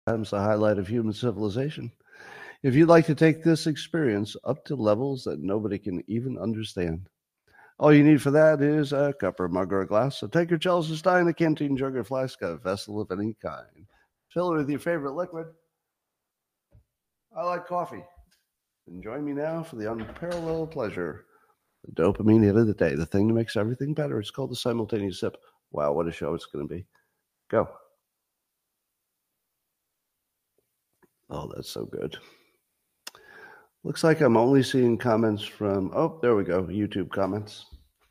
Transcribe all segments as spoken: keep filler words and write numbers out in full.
Times the highlight of human civilization. If you'd like to take this experience up to levels that nobody can even understand, all you need for that is a cup or mug or a glass. So take your chalice, stein, a canteen, jug, or flask, a vessel of any kind. Fill it with your favorite liquid. I like coffee. And join me now for the unparalleled pleasure, the dopamine hit of the day, the thing that makes everything better. It's called the simultaneous sip. Wow, what a show it's going to be. Go. Oh, that's so good. Looks like I'm only seeing comments from, oh, there we go, YouTube comments.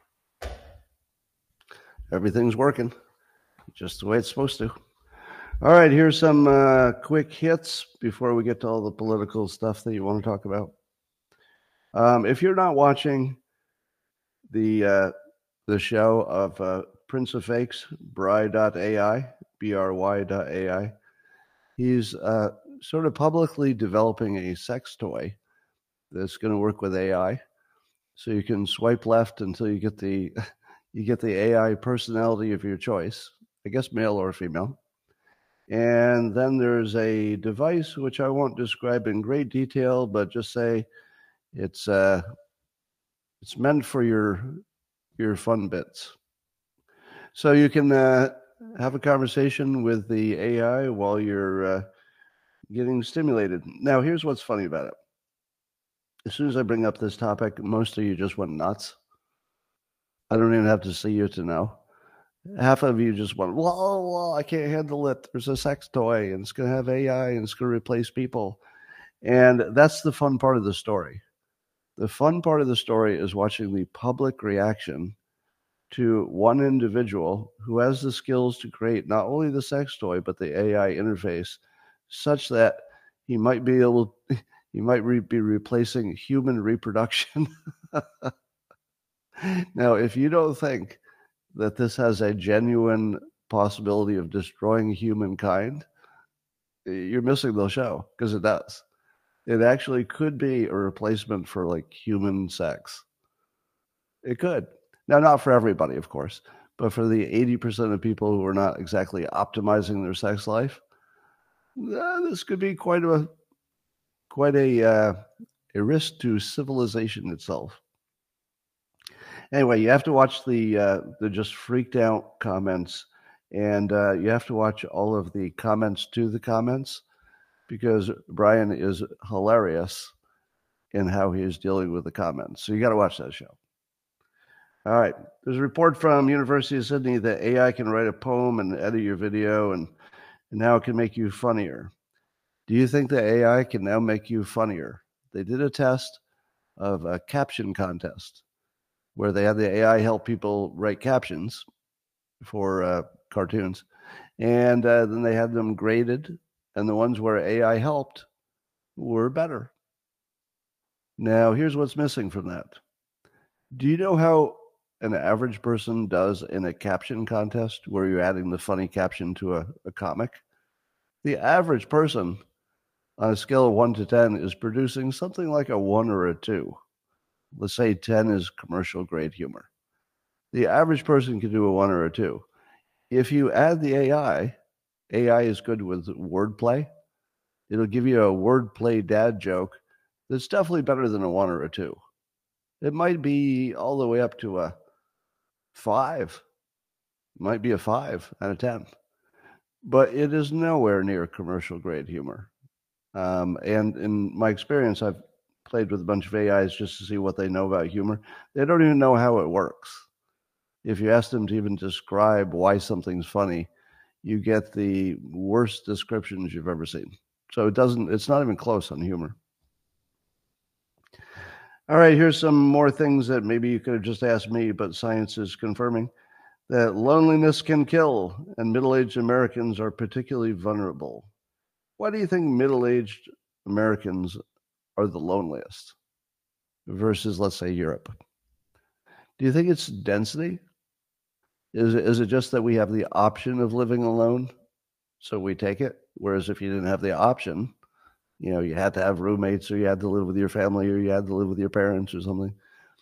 Everything's working just the way it's supposed to. All right, here's some uh, quick hits before we get to all the political stuff that you want to talk about. Um, if you're not watching the uh, the show of uh, Prince of Fakes, Bry dot A I, B R Y dot A I, he's uh, sort of publicly developing a sex toy that's going to work with A I. So you can swipe left until you get the you get the A I personality of your choice, I guess male or female. And then there's a device which I won't describe in great detail, but just say it's uh, it's meant for your your fun bits. So you can uh, have a conversation with the A I while you're uh, getting stimulated. Now, here's what's funny about it. As soon as I bring up this topic, most of you just went nuts. I don't even have to see you to know. Half of you just went, whoa, whoa, I can't handle it. There's a sex toy, and it's going to have A I, and it's going to replace people. And that's the fun part of the story. The fun part of the story is watching the public reaction to one individual who has the skills to create not only the sex toy, but the A I interface, such that he might be able, he might re- be replacing human reproduction. Now, if you don't think that this has a genuine possibility of destroying humankind, you're missing the show, because it does. It actually could be a replacement for like human sex. It could. Now, not for everybody, of course, but for the eighty percent of people who are not exactly optimizing their sex life, uh, this could be quite a quite a uh, a risk to civilization itself. Anyway, you have to watch the uh, the just freaked out comments, and uh, you have to watch all of the comments to the comments, because Brian is hilarious in how he is dealing with the comments. So you got to watch that show. All right. There's a report from University of Sydney that A I can write a poem and edit your video, and, and now it can make you funnier. Do you think that A I can now make you funnier? They did a test of a caption contest where they had the A I help people write captions for uh, cartoons. And uh, then they had them graded, and the ones where A I helped were better. Now, here's what's missing from that. Do you know how an average person does in a caption contest where you're adding the funny caption to a, a comic? The average person on a scale of one to ten is producing something like a one or a two. Let's say ten is commercial grade humor. The average person can do a one or a two. If you add the A I, A I is good with wordplay. It'll give you a wordplay dad joke that's definitely better than a one or a two. It might be all the way up to a five. It might be a five out of ten. But it is nowhere near commercial grade humor. Um, and in my experience, I've played with a bunch of A Is just to see what they know about humor. They don't even know how it works. If you ask them to even describe why something's funny, you get the worst descriptions you've ever seen. So it doesn't, it's not even close on humor. All right, here's some more things that maybe you could have just asked me, but science is confirming that loneliness can kill, and middle-aged Americans are particularly vulnerable. Why do you think middle-aged Americans are the loneliest versus, let's say, Europe? Do you think it's density? Is it, is it just that we have the option of living alone, so we take it? Whereas if you didn't have the option, you know, you had to have roommates, or you had to live with your family, or you had to live with your parents or something.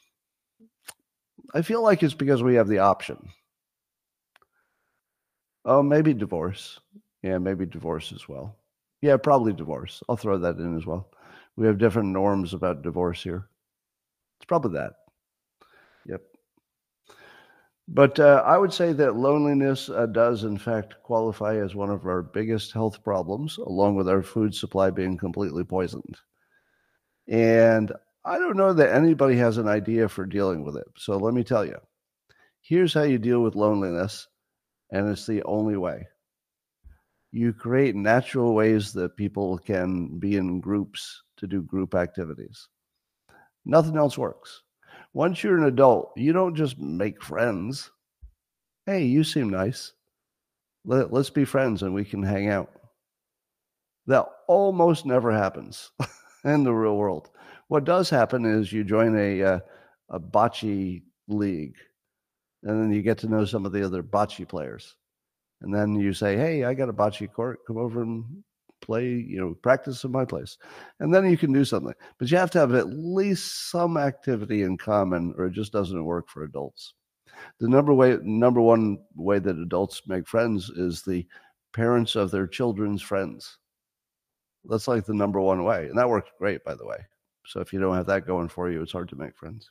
I feel like it's because we have the option. Oh, maybe divorce. Yeah, maybe divorce as well. Yeah, probably divorce. I'll throw that in as well. We have different norms about divorce here. It's probably that. Yep. But uh, I would say that loneliness uh, does, in fact, qualify as one of our biggest health problems, along with our food supply being completely poisoned. And I don't know that anybody has an idea for dealing with it. So let me tell you. Here's how you deal with loneliness, and it's the only way. You create natural ways that people can be in groups to do group activities. Nothing else works. Once you're an adult, you don't just make friends. Hey, you seem nice. Let, let's be friends and we can hang out. That almost never happens in the real world. What does happen is you join a, uh, a bocce league, and then you get to know some of the other bocce players. And then you say, hey, I got a bocce court. Come over and play, you know, practice in my place. And then you can do something. But you have to have at least some activity in common, or it just doesn't work for adults. The number way, number one way that adults make friends is the parents of their children's friends. That's like the number one way. And that works great, by the way. So if you don't have that going for you, it's hard to make friends.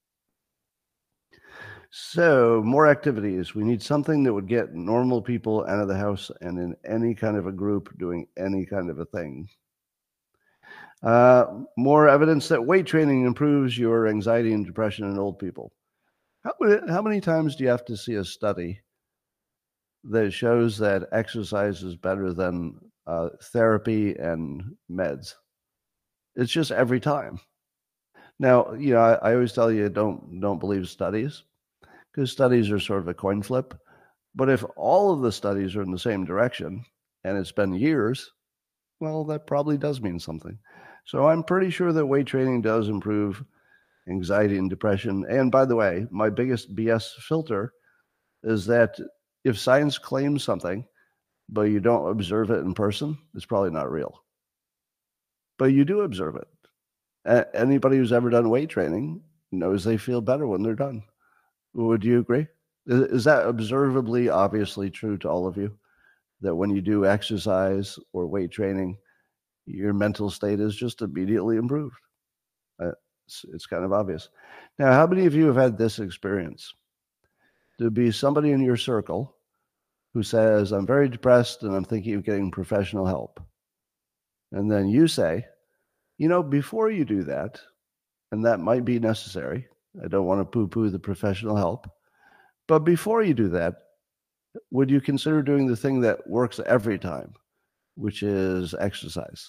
So more activities. We need something that would get normal people out of the house and in any kind of a group doing any kind of a thing. Uh, more evidence that weight training improves your anxiety and depression in old people. How, how many times do you have to see a study that shows that exercise is better than uh, therapy and meds? It's just every time. Now, you know, I, I always tell you don't don't believe studies, because studies are sort of a coin flip. But if all of the studies are in the same direction and it's been years, well, that probably does mean something. So I'm pretty sure that weight training does improve anxiety and depression. And by the way, my biggest B S filter is that if science claims something, but you don't observe it in person, it's probably not real. But you do observe it. A- anybody who's ever done weight training knows they feel better when they're done. Would you agree? Is, is that observably, obviously true to all of you? That when you do exercise or weight training, your mental state is just immediately improved. Uh, it's, it's kind of obvious. Now, how many of you have had this experience? To be somebody in your circle who says, I'm very depressed and I'm thinking of getting professional help. And then you say, you know, before you do that, and that might be necessary, I don't want to poo-poo the professional help, but before you do that, would you consider doing the thing that works every time, which is exercise?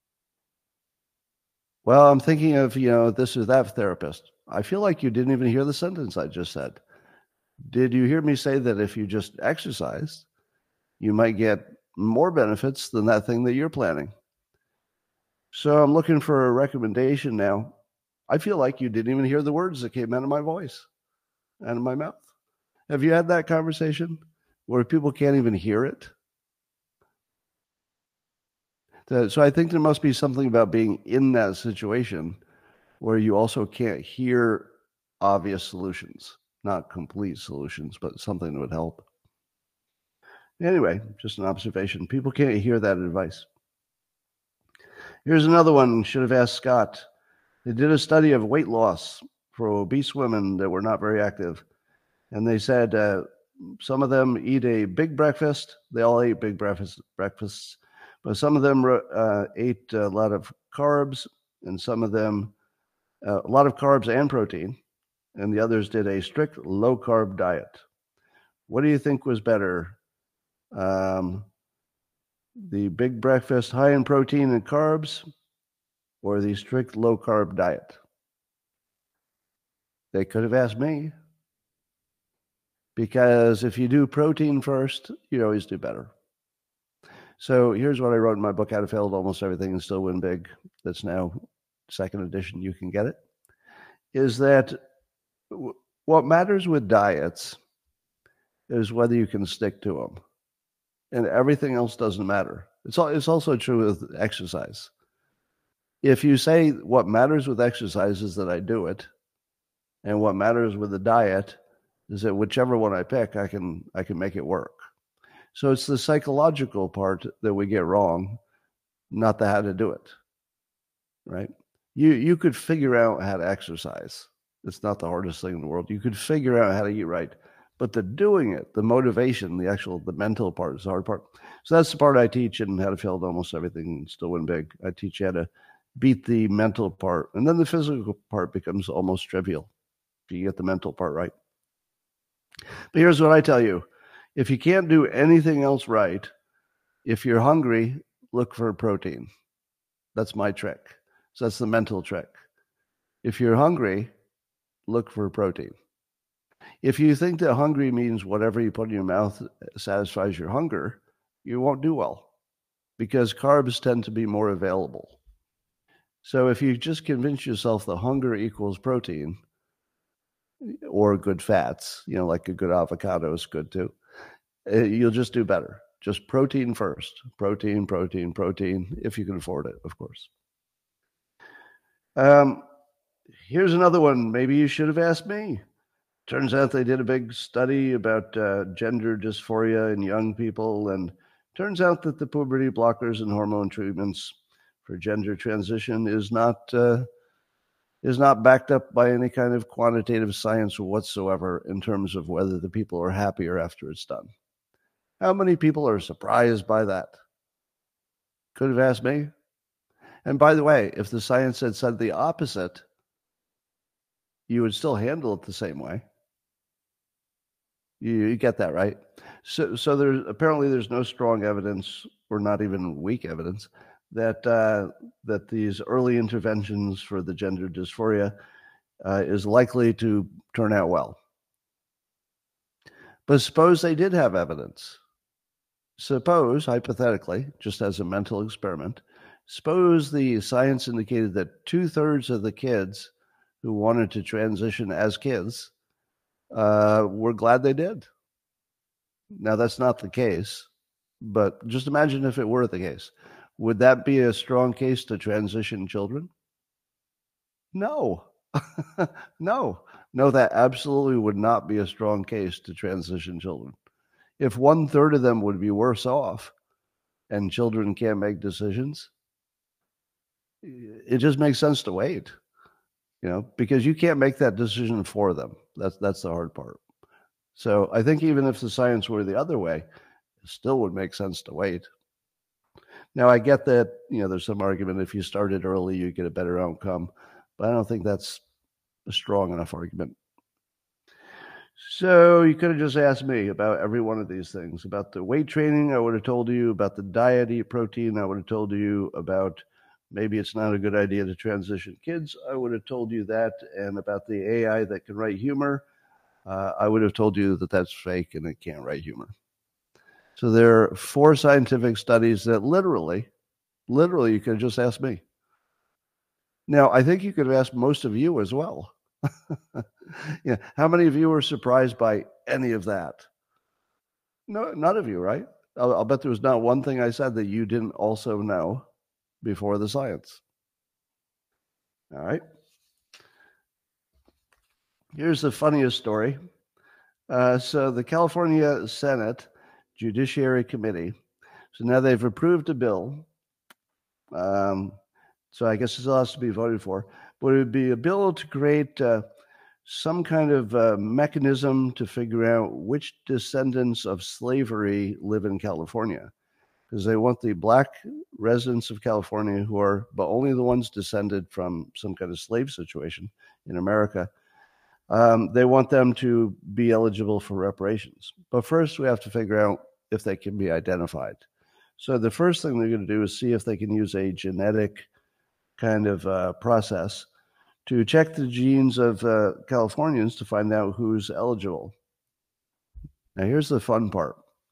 Well, I'm thinking of, you know, this or that therapist. I feel like you didn't even hear the sentence I just said. Did you hear me say that if you just exercised, you might get more benefits than that thing that you're planning? So I'm looking for a recommendation now. I feel like you didn't even hear the words that came out of my voice, out of my mouth. Have you had that conversation where people can't even hear it? So I think there must be something about being in that situation where you also can't hear obvious solutions, not complete solutions, but something that would help. Anyway, just an observation. People can't hear that advice. Here's another one. Should have asked Scott. They did a study of weight loss for obese women that were not very active. And they said uh, some of them eat a big breakfast. They all ate big breakfast, breakfasts. But some of them uh, ate a lot of carbs, and some of them uh, a lot of carbs and protein. And the others did a strict low-carb diet. What do you think was better? Um, the big breakfast high in protein and carbs, or the strict low-carb diet? They could have asked me. Because if you do protein first, you always do better. So here's what I wrote in my book, How to Fail at Almost Everything and Still Win Big. That's now second edition. You can get it. Is that w- what matters with diets is whether you can stick to them. And everything else doesn't matter. It's, all, it's also true with exercise. If you say what matters with exercise is that I do it, and what matters with the diet is that whichever one I pick, I can I can make it work. So it's the psychological part that we get wrong, not the how to do it, right? You you could figure out how to exercise. It's not the hardest thing in the world. You could figure out how to eat right. But the doing it, the motivation, the actual, the mental part is the hard part. So that's the part I teach in How to Fail at Almost Everything and Still Win Big. I teach you how to beat the mental part. And then the physical part becomes almost trivial if you get the mental part right. But here's what I tell you. If you can't do anything else right, if you're hungry, look for protein. That's my trick. So that's the mental trick. If you're hungry, look for protein. If you think that hungry means whatever you put in your mouth satisfies your hunger, you won't do well because carbs tend to be more available. So if you just convince yourself that hunger equals protein or good fats, you know, like a good avocado is good too, you'll just do better. Just protein first. Protein, protein, protein, if you can afford it, of course. Um, here's another one. Maybe you should have asked me. Turns out they did a big study about uh, gender dysphoria in young people, and turns out that the puberty blockers and hormone treatments for gender transition is not uh, is not backed up by any kind of quantitative science whatsoever in terms of whether the people are happier after it's done. How many people are surprised by that? Could have asked me. And by the way, if the science had said the opposite, you would still handle it the same way. You, you get that, right? So, so there's apparently there's no strong evidence, or not even weak evidence, that uh, that these early interventions for the gender dysphoria uh, is likely to turn out well. But suppose they did have evidence. Suppose, hypothetically, just as a mental experiment, suppose the science indicated that two-thirds of the kids who wanted to transition as kids uh, were glad they did. Now, that's not the case, but just imagine if it were the case. Would that be a strong case to transition children? No. no. No, that absolutely would not be a strong case to transition children. If one third of them would be worse off and children can't make decisions, it just makes sense to wait, you know, because you can't make that decision for them. That's that's the hard part. So I think even if the science were the other way, it still would make sense to wait. Now, I get that, you know, there's some argument if you started early, you get a better outcome, but I don't think that's a strong enough argument. So you could have just asked me about every one of these things. About the weight training, I would have told you. About the diet, eat protein, I would have told you. About maybe it's not a good idea to transition kids, I would have told you that. And about the A I that can write humor, uh, I would have told you that that's fake and it can't write humor. So there are four scientific studies that literally, literally, you could have just asked me. Now, I think you could have asked most of you as well. Yeah, how many of you were surprised by any of that? No, none of you, right? I'll, I'll bet there was not one thing I said that you didn't also know before the science. All right. Here's the funniest story. Uh, so the California Senate Judiciary Committee, so now they've approved a bill. Um, so I guess it still has to be voted for, but it would be a bill to create uh, some kind of uh, mechanism to figure out which descendants of slavery live in California, because they want the black residents of California who are, but only the ones descended from some kind of slave situation in America, um, they want them to be eligible for reparations. But first we have to figure out if they can be identified. So the first thing they're going to do is see if they can use a genetic kind of uh, process to check the genes of uh, Californians to find out who's eligible. Now, here's the fun part.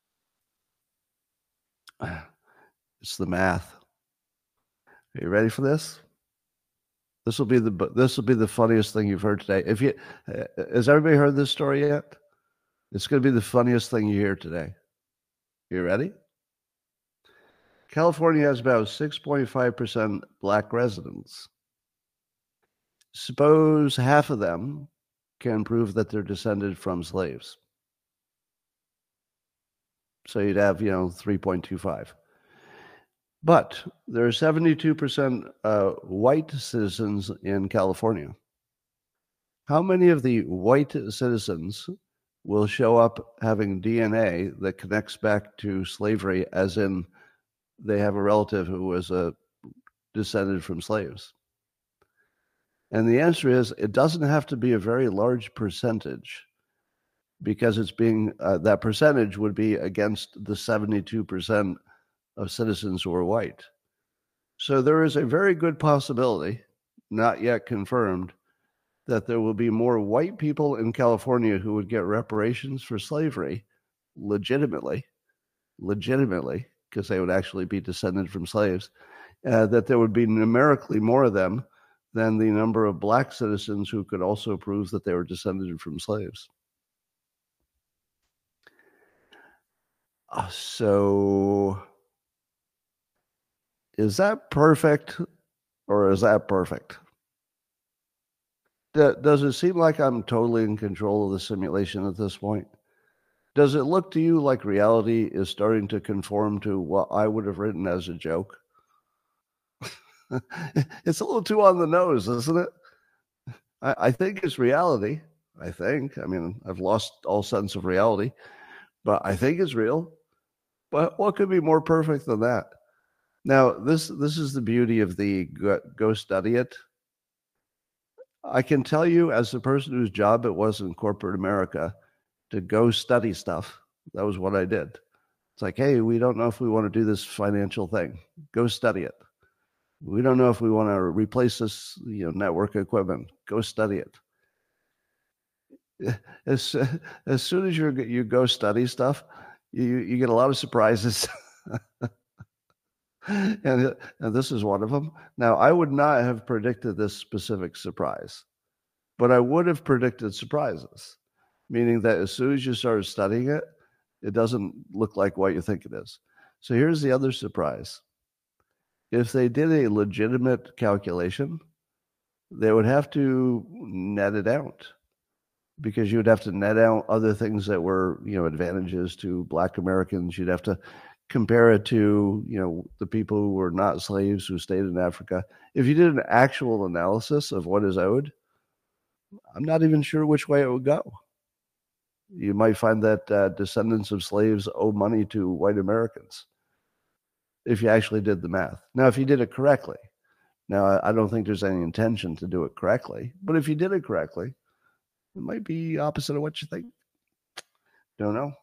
It's the math. Are you ready for this? This will be the this will be the funniest thing you've heard today. If you uh, has everybody heard this story yet? It's going to be the funniest thing you hear today. You ready? California has about six point five percent black residents. Suppose half of them can prove that they're descended from slaves. So you'd have, you know, three point two five. But there are seventy-two percent uh, white citizens in California. How many of the white citizens will show up having D N A that connects back to slavery, as in they have a relative who was a descended from slaves? And the answer is it doesn't have to be a very large percentage, because it's being uh, that percentage would be against the seventy-two percent of citizens who are white. So there is a very good possibility, not yet confirmed, that there will be more white people in California who would get reparations for slavery legitimately, legitimately, because they would actually be descended from slaves, uh, that there would be numerically more of them than the number of black citizens who could also prove that they were descended from slaves. Uh, so is that perfect, or is that perfect? Does it seem like I'm totally in control of the simulation at this point? Does it look to you like reality is starting to conform to what I would have written as a joke? It's a little too on the nose, isn't it? I, I think it's reality. I think. I mean, I've lost all sense of reality, but I think it's real. But what could be more perfect than that? Now, this this is the beauty of the go, go study it. I can tell you, as the person whose job it was in corporate America to go study stuff, that was what I did. It's like, hey, we don't know if we want to do this financial thing. Go study it. We don't know if we want to replace this, you know, network equipment. Go study it. As, as soon as you you go study stuff, you you get a lot of surprises. and, and this is one of them. Now, I would not have predicted this specific surprise, but I would have predicted surprises, meaning that as soon as you started studying it, it doesn't look like what you think it is. So here's the other surprise. If they did a legitimate calculation, they would have to net it out, because you would have to net out other things that were, you know, advantages to Black Americans. You'd have to compare it to, you know, the people who were not slaves who stayed in Africa. If you did an actual analysis of what is owed, I'm not even sure which way it would go. You might find that uh, descendants of slaves owe money to white Americans, if you actually did the math. Now, if you did it correctly. Now, I don't think there's any intention to do it correctly, but if you did it correctly, it might be opposite of what you think. Don't know.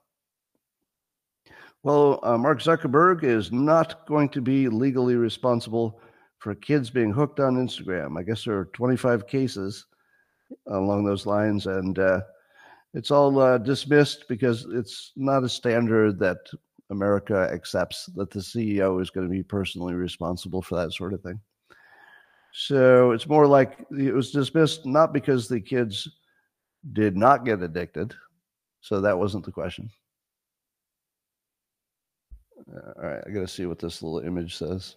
Well, uh, Mark Zuckerberg is not going to be legally responsible for kids being hooked on Instagram. I guess there are twenty-five cases along those lines, and uh, it's all uh, dismissed because it's not a standard that America accepts, that the C E O is going to be personally responsible for that sort of thing. So it's more like it was dismissed not because the kids did not get addicted. So that wasn't the question. All right, I got to see what this little image says.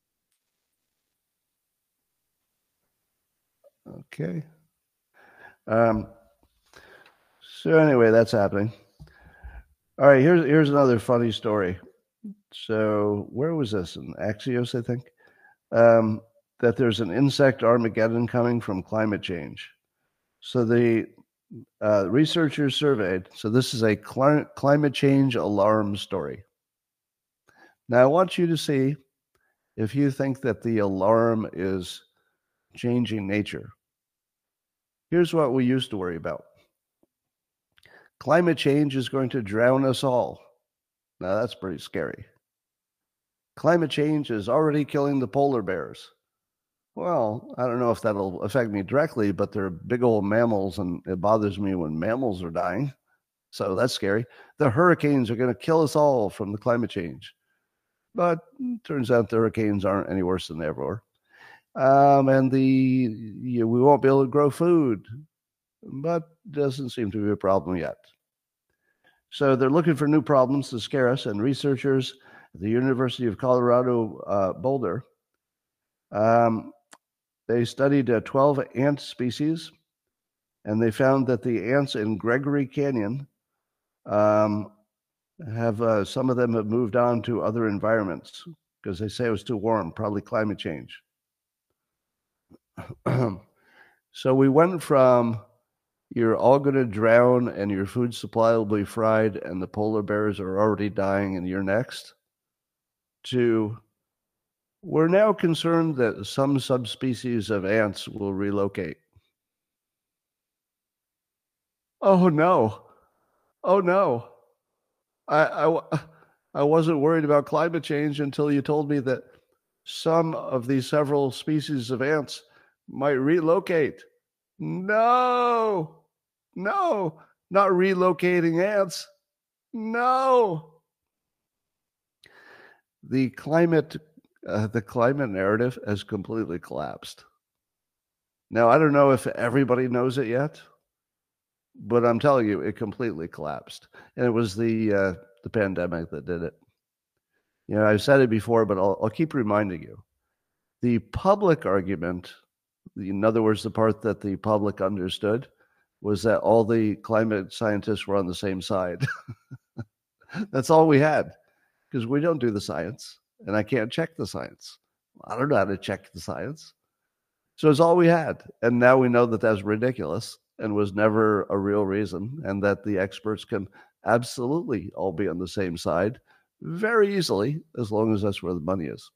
Okay. Um, so anyway, that's happening. All right, here's here's another funny story. So where was this? In Axios, I think. Um, that there's an insect Armageddon coming from climate change. So the uh, researchers surveyed. So this is a cl- climate change alarm story. Now I want you to see if you think that the alarm is changing nature. Here's what we used to worry about. Climate change is going to drown us all. Now that's pretty scary. Climate change is already killing the polar bears. Well, I don't know if that'll affect me directly, but they're big old mammals, and it bothers me when mammals are dying. So that's scary. The hurricanes are going to kill us all from the climate change. But it turns out the hurricanes aren't any worse than they ever were. Um, and the you know, we won't be able to grow food, but doesn't seem to be a problem yet. So they're looking for new problems to scare us, and researchers at the University of Colorado uh, Boulder, um, they studied uh, twelve ant species, and they found that the ants in Gregory Canyon um, have uh, some of them have moved on to other environments because they say it was too warm, probably climate change. So we went from you're all going to drown and your food supply will be fried and the polar bears are already dying and you're next, to we're now concerned that some subspecies of ants will relocate. Oh no. Oh no. I, I, I wasn't worried about climate change until you told me that some of these several species of ants might relocate. No, no, not relocating ants. No. The climate, uh, the climate narrative has completely collapsed. Now, I don't know if everybody knows it yet, but I'm telling you, it completely collapsed. And it was the uh, the pandemic that did it. You know, I've said it before, but I'll, I'll keep reminding you. The public argument, in other words, the part that the public understood, was that all the climate scientists were on the same side. That's all we had, because we don't do the science, and I can't check the science. I don't know how to check the science. So it's all we had. And now we know that that's ridiculous and was never a real reason, and that the experts can absolutely all be on the same side very easily, as long as that's where the money is.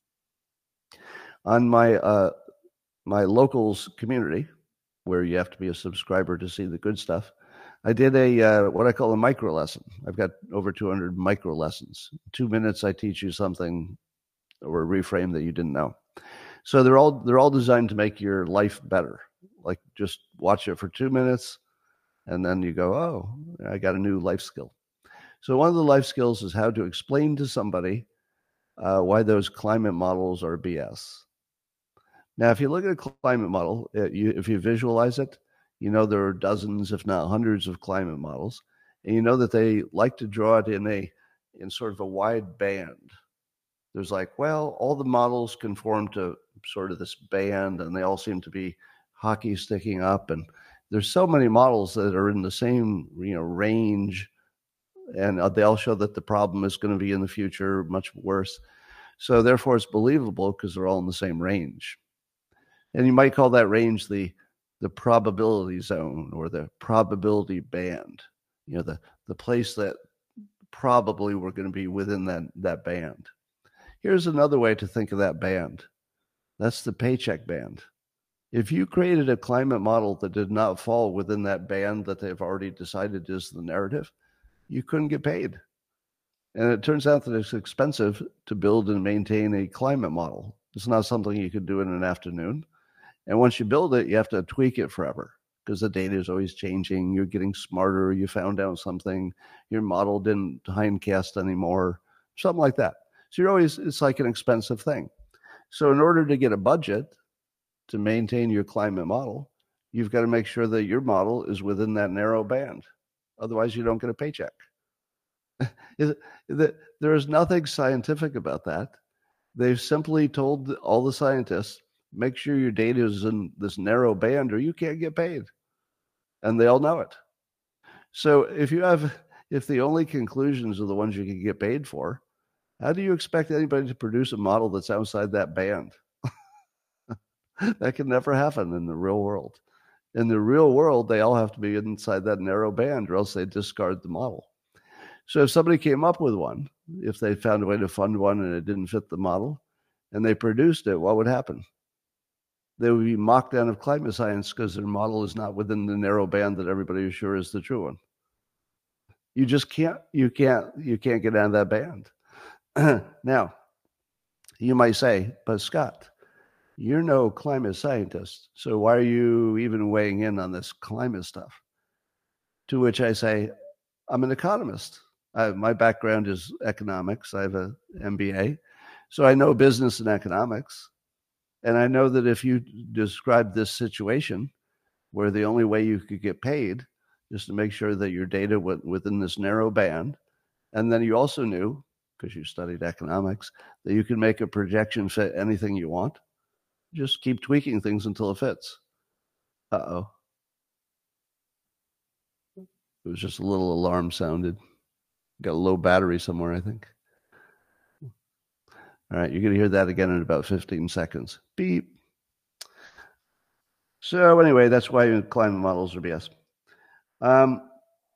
On my uh, my locals community, where you have to be a subscriber to see the good stuff, I did a uh, what I call a micro lesson. I've got over two hundred micro lessons. Two minutes, I teach you something or reframe that you didn't know. So they're all they're all designed to make your life better. Like, just watch it for two minutes, and then you go, oh, I got a new life skill. So one of the life skills is how to explain to somebody uh, why those climate models are B S. Now, if you look at a climate model, it, you, if you visualize it, you know there are dozens, if not hundreds, of climate models, and you know that they like to draw it in a in sort of a wide band. There's like, well, all the models conform to sort of this band, and they all seem to be hockey sticking up, and there's so many models that are in the same, you know, range, and they all show that the problem is going to be in the future much worse. So therefore, it's believable because they're all in the same range. And you might call that range the the probability zone or the probability band. You know, the the place that probably we're going to be within that that band. Here's another way to think of that band. That's the paycheck band. If you created a climate model that did not fall within that band that they've already decided is the narrative, you couldn't get paid. And it turns out that it's expensive to build and maintain a climate model. It's not something you could do in an afternoon. And once you build it, you have to tweak it forever because the data is always changing. You're getting smarter. You found out something. Your model didn't hindcast anymore, something like that. So you're always, it's like an expensive thing. So in order to get a budget to maintain your climate model, you've got to make sure that your model is within that narrow band. Otherwise, you don't get a paycheck. There is nothing scientific about that. They've simply told all the scientists, make sure your data is in this narrow band or you can't get paid. And they all know it. So if you have, if the only conclusions are the ones you can get paid for, how do you expect anybody to produce a model that's outside that band? That can never happen in the real world. In the real world, they all have to be inside that narrow band or else they discard the model. So if somebody came up with one, if they found a way to fund one and it didn't fit the model, and they produced it, what would happen? They would be mocked out of climate science because their model is not within the narrow band that everybody is sure is the true one. You just can't, you can't, you can't get out of that band. Now, you might say, but Scott, you're no climate scientist, so why are you even weighing in on this climate stuff? To which I say, I'm an economist. I, my background is economics. I have an M B A, so I know business and economics. And I know that if you describe this situation where the only way you could get paid is to make sure that your data went within this narrow band, and then you also knew, because you studied economics, that you can make a projection fit anything you want, just keep tweaking things until it fits. Uh-oh. It was just a little alarm sounded. Got a low battery somewhere, I think. All All right, you're going to hear that again in about fifteen seconds. Beep. So anyway, that's why climate models are B S. Um,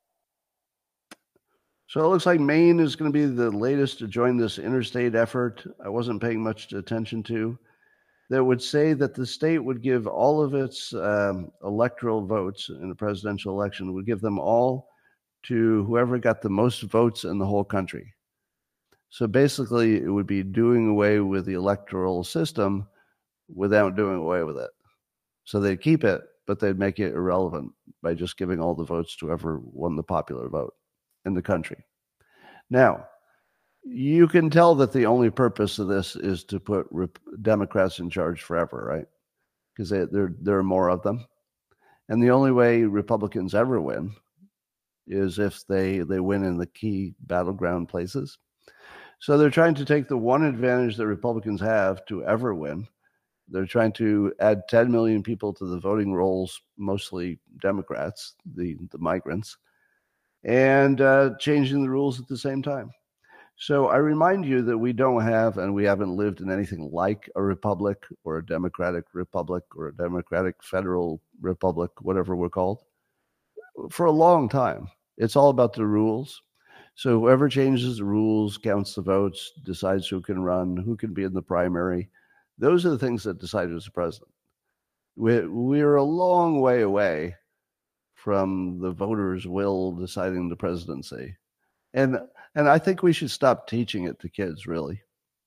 so it looks like Maine is going to be the latest to join this interstate effort. I wasn't paying much attention to. That would say that the state would give all of its um, electoral votes in a presidential election, would give them all to whoever got the most votes in the whole country. So basically, it would be doing away with the electoral system without doing away with it. So they'd keep it, but they'd make it irrelevant by just giving all the votes to whoever won the popular vote in the country. Now, you can tell that the only purpose of this is to put Rep- Democrats in charge forever, right? Because there, there are more of them. And the only way Republicans ever win is if they, they win in the key battleground places. So they're trying to take the one advantage that Republicans have to ever win. They're trying to add ten million people to the voting rolls, mostly Democrats, the, the migrants, and uh, changing the rules at the same time. So I remind you that we don't have, and we haven't lived in anything like a republic or a democratic republic or a democratic federal republic, whatever we're called, for a long time. It's all about the rules. So whoever changes the rules, counts the votes, decides who can run, who can be in the primary. Those are the things that decide who's the president. We're, we're a long way away from the voters' will deciding the presidency. And and I think we should stop teaching it to kids, really.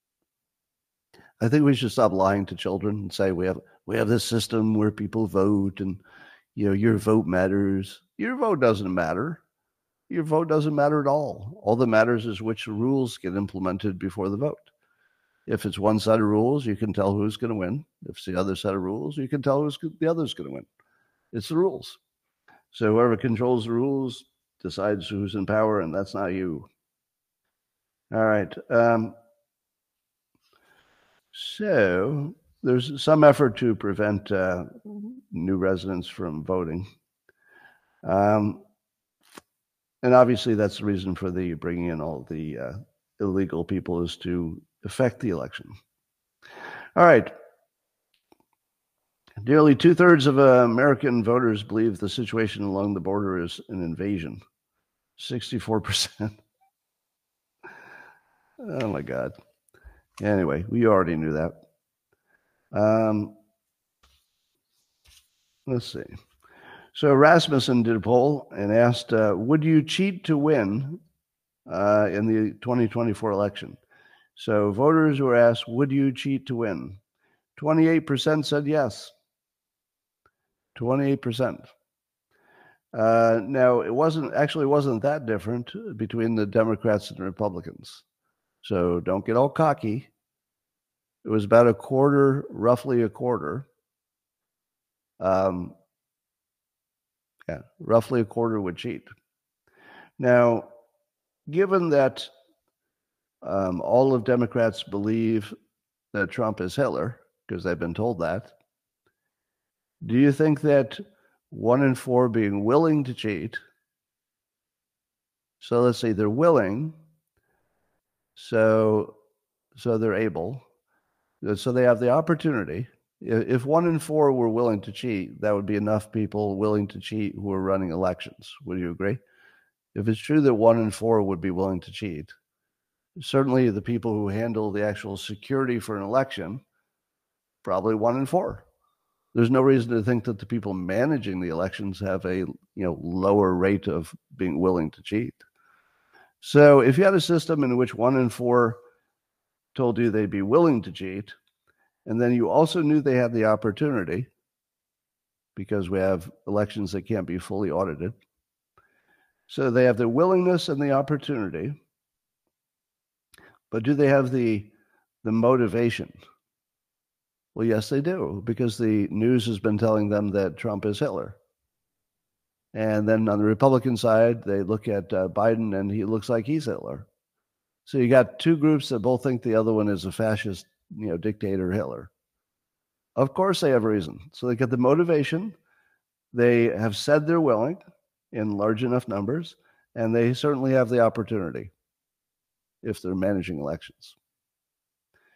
I think we should stop lying to children and say we have we have this system where people vote and, you know, your vote matters. Your vote doesn't matter. Your vote doesn't matter at all. All that matters is which rules get implemented before the vote. If it's one set of rules, you can tell who's going to win. If it's the other set of rules, you can tell who's the other's going to win. It's the rules. So whoever controls the rules decides who's in power, and that's not you. All right. Um, so there's some effort to prevent uh, new residents from voting. Um, and obviously that's the reason for the bringing in all the uh, illegal people, is to affect the election. All right. Nearly two-thirds of uh, American voters believe the situation along the border is an invasion. sixty-four percent. Oh, my God. Anyway, we already knew that. Um, let's see. So Rasmussen did a poll and asked, uh, would you cheat to win uh, in the twenty twenty-four election? So voters were asked, would you cheat to win? twenty-eight percent said yes. twenty-eight percent. Uh, now, it wasn't actually wasn't that different between the Democrats and the Republicans. So don't get all cocky. It was about a quarter, roughly a quarter. Um, yeah, roughly a quarter would cheat. Now, given that um, all of Democrats believe that Trump is Hitler, because they've been told that, do you think that one in four being willing to cheat, so let's say they're willing, so so they're able, so they have the opportunity. If one in four were willing to cheat, that would be enough people willing to cheat who are running elections. Would you agree? If it's true that one in four would be willing to cheat, certainly the people who handle the actual security for an election, probably one in four. There's no reason to think that the people managing the elections have a, you know, lower rate of being willing to cheat. So if you had a system in which one in four told you they'd be willing to cheat, and then you also knew they had the opportunity, because we have elections that can't be fully audited. So they have the willingness and the opportunity, but do they have the the motivation? Well, yes, they do, because the news has been telling them that Trump is Hitler. And then on the Republican side, they look at uh, Biden and he looks like he's Hitler. So you got two groups that both think the other one is a fascist, you know, dictator Hitler. Of course they have reason. So they get the motivation. They have said they're willing in large enough numbers, and they certainly have the opportunity if they're managing elections.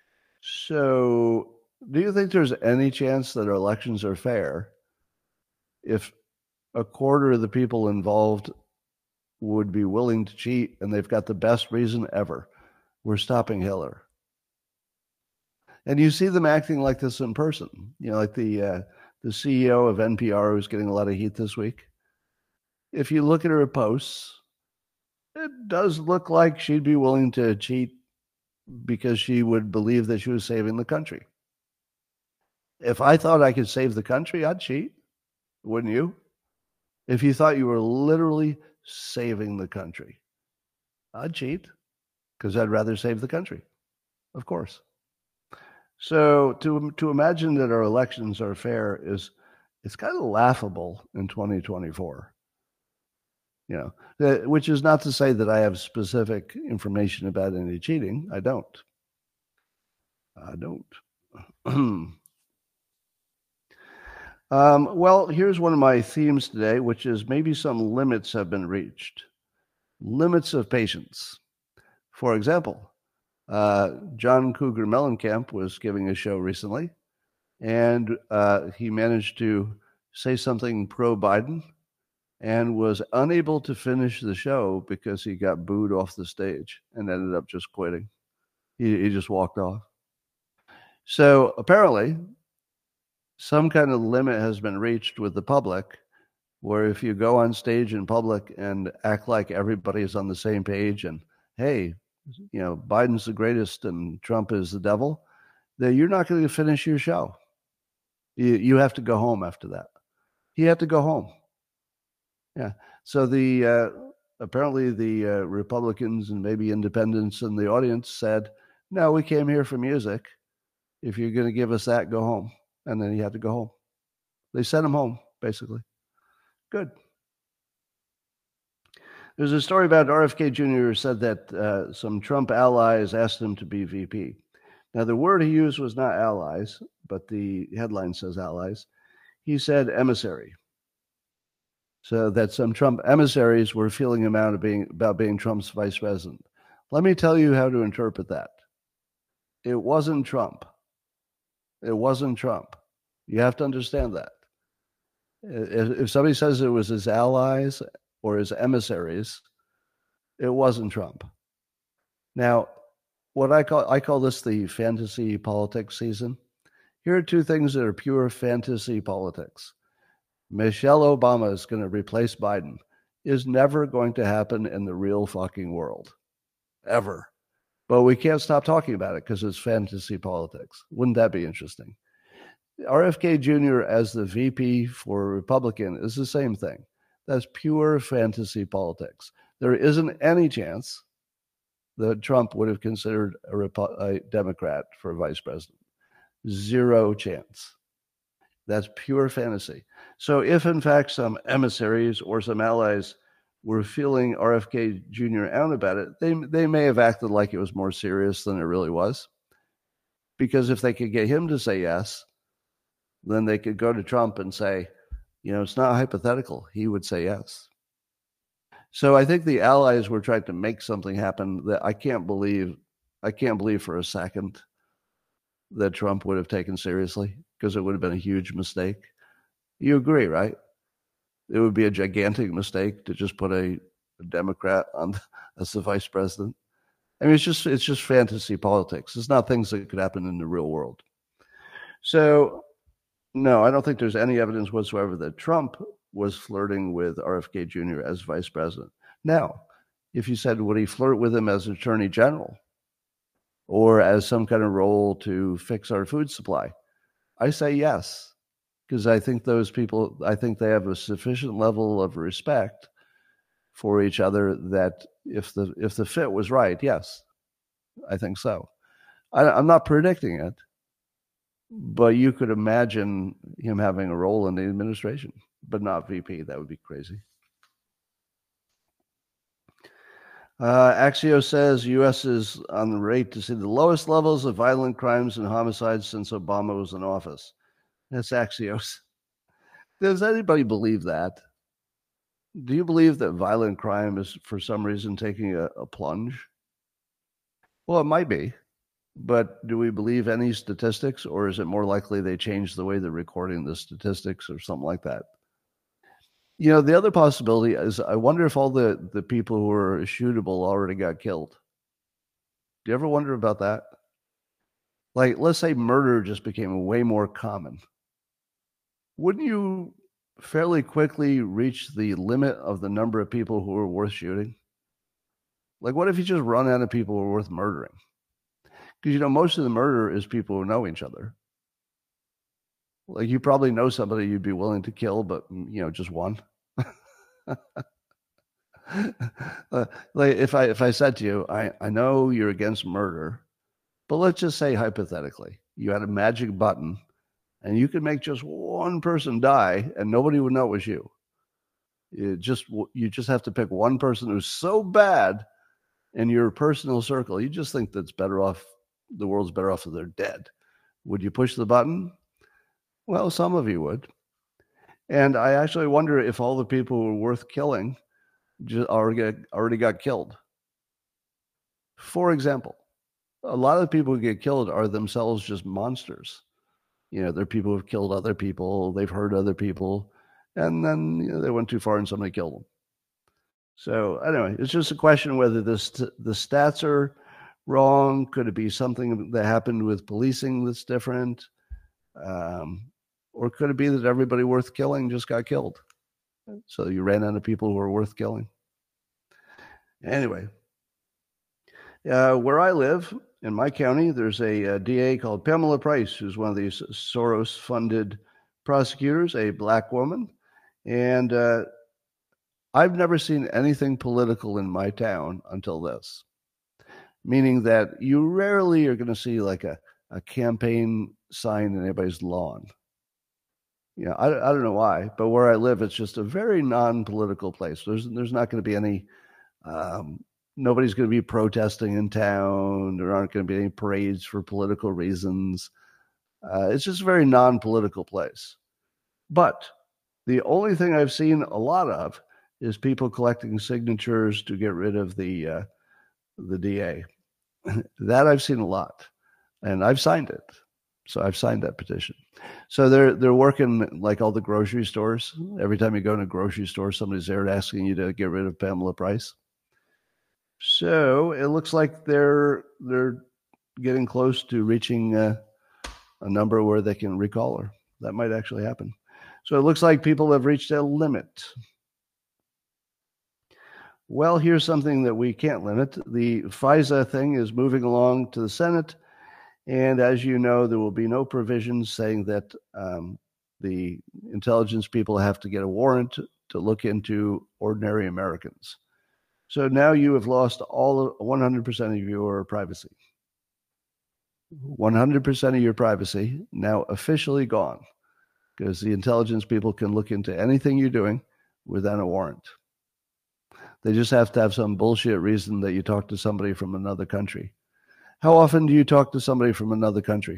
So, do you think there's any chance that our elections are fair if a quarter of the people involved would be willing to cheat and they've got the best reason ever? We're stopping Hitler. And you see them acting like this in person. You know, like the uh, the C E O of N P R who's getting a lot of heat this week. If you look at her posts, it does look like she'd be willing to cheat because she would believe that she was saving the country. If I thought I could save the country, I'd cheat. Wouldn't you? If you thought you were literally saving the country, I'd cheat because I'd rather save the country, of course. So to to imagine that our elections are fair is it's kind of laughable in twenty twenty-four. You know, which is not to say that I have specific information about any cheating. I don't. I don't. um, well, here's one of my themes today, which is maybe some limits have been reached. Limits of patience. For example, uh, John Cougar Mellencamp was giving a show recently, and uh, he managed to say something pro-Biden and was unable to finish the show because he got booed off the stage and ended up just quitting. He, he just walked off. So apparently, some kind of limit has been reached with the public where if you go on stage in public and act like everybody is on the same page and, hey, you know, Biden's the greatest and Trump is the devil, then you're not going to finish your show. You, you have to go home after that. He had to go home. Yeah. So the uh, apparently the uh, Republicans and maybe independents in the audience said, no, we came here for music. If you're going to give us that, go home. And then he had to go home. They sent him home, basically. Good. There's a story about R F K Junior who said that uh, some Trump allies asked him to be V P. Now, the word he used was not allies, but the headline says allies. He said emissary. So that some Trump emissaries were feeling him out of being, about being Trump's vice president. Let me tell you how to interpret that. It wasn't Trump. It wasn't Trump. You have to understand that. If, if somebody says it was his allies or his emissaries, it wasn't Trump. Now, what I call I call this the fantasy politics season. Here are two things that are pure fantasy politics. Michelle Obama is going to replace Biden is never going to happen in the real fucking world, ever. But we can't stop talking about it because it's fantasy politics. Wouldn't that be interesting? R F K Junior as the V P for Republican is the same thing. That's pure fantasy politics. There isn't any chance that Trump would have considered a, Repo- a Democrat for vice president. Zero chance. That's pure fantasy. So if, in fact, some emissaries or some allies were feeling R F K Junior out about it, they, they may have acted like it was more serious than it really was. Because if they could get him to say yes, then they could go to Trump and say, you know, it's not hypothetical. He would say yes. So I think the allies were trying to make something happen that I can't believe, I can't believe for a second that Trump would have taken seriously, because it would have been a huge mistake. You agree, right? It would be a gigantic mistake to just put a, a Democrat on as the vice president. I mean, it's just it's just fantasy politics. It's not things that could happen in the real world. So, no, I don't think there's any evidence whatsoever that Trump was flirting with R F K Junior as vice president. Now, if you said, would he flirt with him as attorney general or as some kind of role to fix our food supply? I say yes, because I think those people, I think they have a sufficient level of respect for each other that if the if the fit was right, yes, I think so. I, I'm not predicting it, but you could imagine him having a role in the administration, but not V P. That would be crazy. Uh, Axios says U S is on the rate to see the lowest levels of violent crimes and homicides since Obama was in office. That's Axios. Does anybody believe that? Do you believe that violent crime is, for some reason, taking a, a plunge? Well, it might be. But do we believe any statistics, or is it more likely they changed the way they're recording the statistics or something like that? You know, the other possibility is I wonder if all the, the people who were shootable already got killed. Do you ever wonder about that? Like, let's say murder just became way more common. Wouldn't you fairly quickly reach the limit of the number of people who are worth shooting? Like, what if you just run out of people who are worth murdering? Because, you know, most of the murder is people who know each other. Like, you probably know somebody you'd be willing to kill, but, you know, just one. uh, like, if I if I said to you, I, I know you're against murder, but let's just say hypothetically, you had a magic button and you could make just one person die and nobody would know it was you. You just you just have to pick one person who's so bad in your personal circle, you just think that's better off, the world's better off if they're dead. Would you push the button? Well, some of you would. And I actually wonder if all the people who are worth killing just already, already got killed. For example, a lot of the people who get killed are themselves just monsters. You know, they're people who've killed other people, they've hurt other people, and then you know, they went too far and somebody killed them. So anyway, it's just a question of whether this the stats are wrong. Could it be something that happened with policing that's different? Um, or could it be that everybody worth killing just got killed? So you ran out of people who are worth killing. Anyway, uh, where I live, in my county, there's a, a D A called Pamela Price, who's one of these Soros-funded prosecutors, a black woman. And uh, I've never seen anything political in my town until this, meaning that you rarely are going to see like a, a campaign sign in anybody's lawn. You know, I, I don't know why, but where I live, it's just a very non-political place. There's there's not going to be any, um, nobody's going to be protesting in town. There aren't going to be any parades for political reasons. Uh, it's just a very non-political place. But the only thing I've seen a lot of is people collecting signatures to get rid of the uh, the D A. That I've seen a lot, and I've signed it. So I've signed that petition. So they're they're working like all the grocery stores. Every time you go in a grocery store, somebody's there asking you to get rid of Pamela Price. So it looks like they're they're getting close to reaching uh, a number where they can recall her. That might actually happen. So it looks like people have reached a limit. Well, here's something that we can't limit. The FISA thing is moving along to the Senate. And as you know, there will be no provisions saying that um, the intelligence people have to get a warrant to look into ordinary Americans. So now you have lost all one hundred percent of your privacy. one hundred percent of your privacy now officially gone, because the intelligence people can look into anything you're doing without a warrant. They just have to have some bullshit reason that you talk to somebody from another country. How often do you talk to somebody from another country?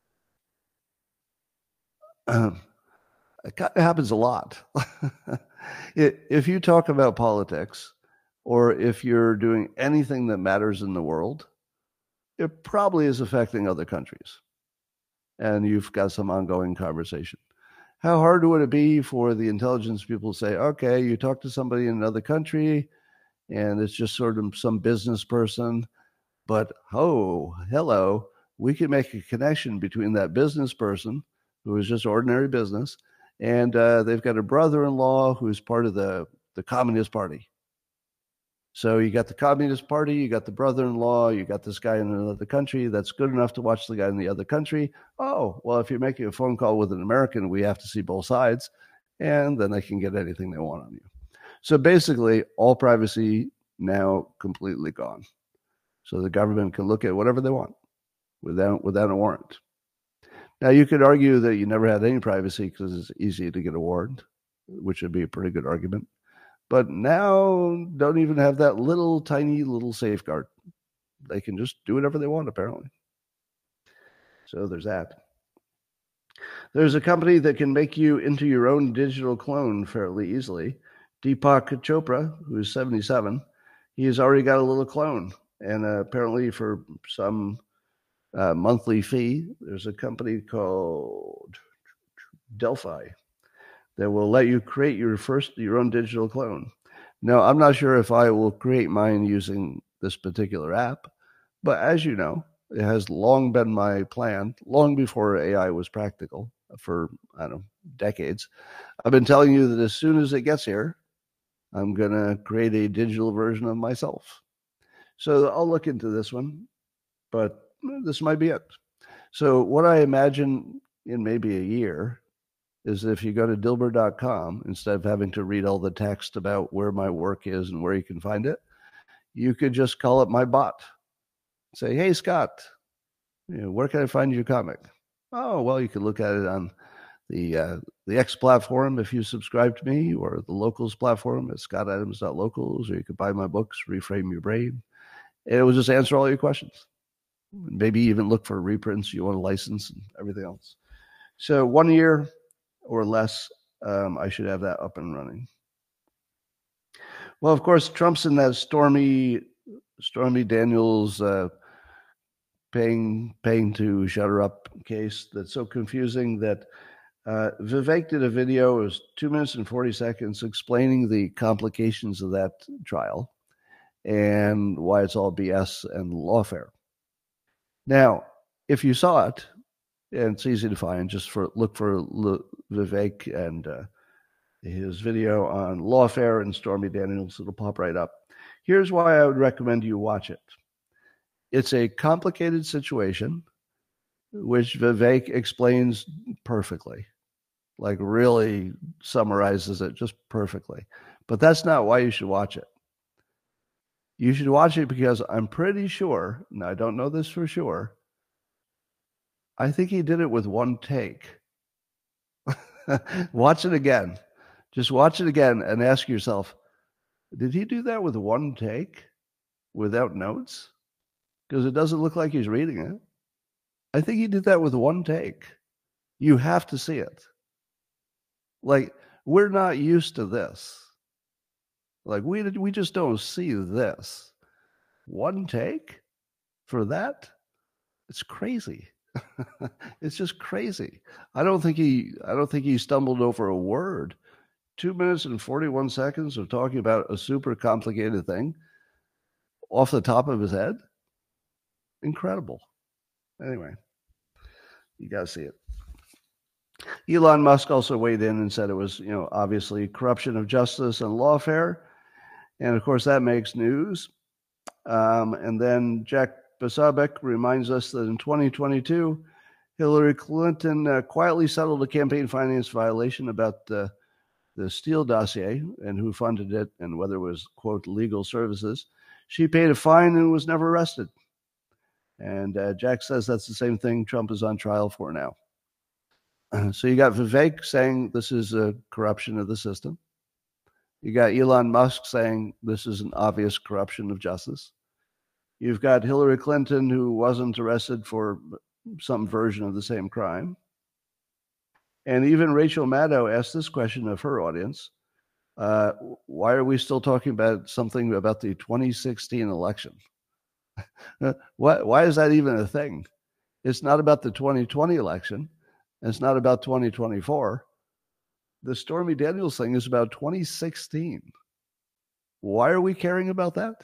Um, it happens a lot. If you talk about politics, or if you're doing anything that matters in the world, it probably is affecting other countries. And you've got some ongoing conversation. How hard would it be for the intelligence people to say, okay, you talk to somebody in another country, and it's just sort of some business person, but oh, hello, we can make a connection between that business person, who is just ordinary business, and uh, they've got a brother-in-law who's part of the, the Communist Party. So you got the Communist Party, you got the brother-in-law, you got this guy in another country that's good enough to watch the guy in the other country. Oh, well, if you're making a phone call with an American, we have to see both sides, and then they can get anything they want on you. So basically, all privacy now completely gone. So the government can look at whatever they want without without a warrant. Now, you could argue that you never had any privacy because it's easy to get a warrant, which would be a pretty good argument. But now, don't even have that little tiny little safeguard. They can just do whatever they want, apparently. So there's that. There's a company that can make you into your own digital clone fairly easily. Deepak Chopra, who's seventy-seven, he has already got a little clone. And uh, apparently for some uh, monthly fee. There's a company called Delphi that will let you create your first, your own digital clone. Now, I'm not sure if I will create mine using this particular app, but as you know, it has long been my plan, long before A I was practical, for, I don't know, decades. I've been telling you that as soon as it gets here, I'm going to create a digital version of myself. So I'll look into this one, but this might be it. So what I imagine in maybe a year is if you go to Dilbert dot com, instead of having to read all the text about where my work is and where you can find it, you could just call it my bot. Say, hey, Scott, you know, where can I find your comic? Oh, well, you can look at it on the uh, the X platform if you subscribe to me, or the Locals platform at scott adams dot locals, or you could buy my books, Reframe Your Brain. And it will just answer all your questions. Maybe even look for reprints you want to license and everything else. So one year or less, um, I should have that up and running. Well, of course, Trump's in that Stormy Stormy Daniels uh, paying paying to shut her up case that's so confusing that uh, Vivek did a video. It was two minutes and forty seconds explaining the complications of that trial and why it's all B S and lawfare. Now, if you saw it, and it's easy to find, just for look for L- Vivek and uh, his video on lawfare and Stormy Daniels. It'll pop right up. Here's why I would recommend you watch it. It's a complicated situation, which Vivek explains perfectly, like really summarizes it just perfectly. But that's not why you should watch it. You should watch it because I'm pretty sure, and I don't know this for sure, I think he did it with one take. Watch it again. Just watch it again and ask yourself, did he do that with one take without notes? Because it doesn't look like he's reading it. I think he did that with one take. You have to see it. Like, we're not used to this. Like, we we just don't see this. One take for that? It's crazy. It's just crazy. I don't think he I don't think he stumbled over a word. Two minutes and forty-one seconds of talking about a super complicated thing off the top of his head. Incredible. Anyway, you got to see it. Elon Musk also weighed in and said it was, you know, obviously corruption of justice and lawfare. And of course, that makes news. Um, and then Jack Posobiec reminds us that in twenty twenty-two, Hillary Clinton uh, quietly settled a campaign finance violation about uh, the Steele dossier and who funded it and whether it was, quote, legal services. She paid a fine and was never arrested. And uh, Jack says that's the same thing Trump is on trial for now. Uh, so you got Vivek saying this is a corruption of the system. You got Elon Musk saying this is an obvious corruption of justice. You've got Hillary Clinton, who wasn't arrested for some version of the same crime. And even Rachel Maddow asked this question of her audience. Uh, why are we still talking about something about the twenty sixteen election? why, why is that even a thing? It's not about the twenty twenty election. It's not about twenty twenty-four. The Stormy Daniels thing is about twenty sixteen. Why are we caring about that?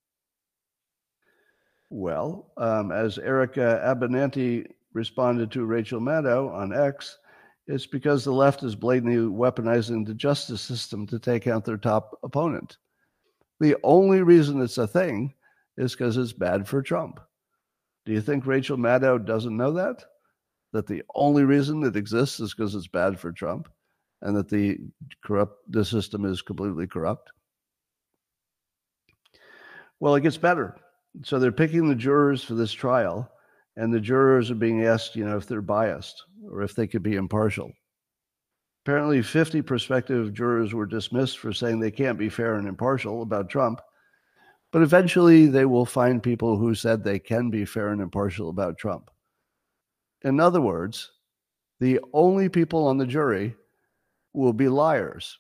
Well, um, as Erica Abernathy responded to Rachel Maddow on X, it's because the left is blatantly weaponizing the justice system to take out their top opponent. The only reason it's a thing is because it's bad for Trump. Do you think Rachel Maddow doesn't know that? That the only reason it exists is because it's bad for Trump and that the corrupt the system is completely corrupt? Well, it gets better. So they're picking the jurors for this trial, and the jurors are being asked, you know, if they're biased or if they could be impartial. Apparently, fifty prospective jurors were dismissed for saying they can't be fair and impartial about Trump. But eventually, they will find people who said they can be fair and impartial about Trump. In other words, the only people on the jury will be liars.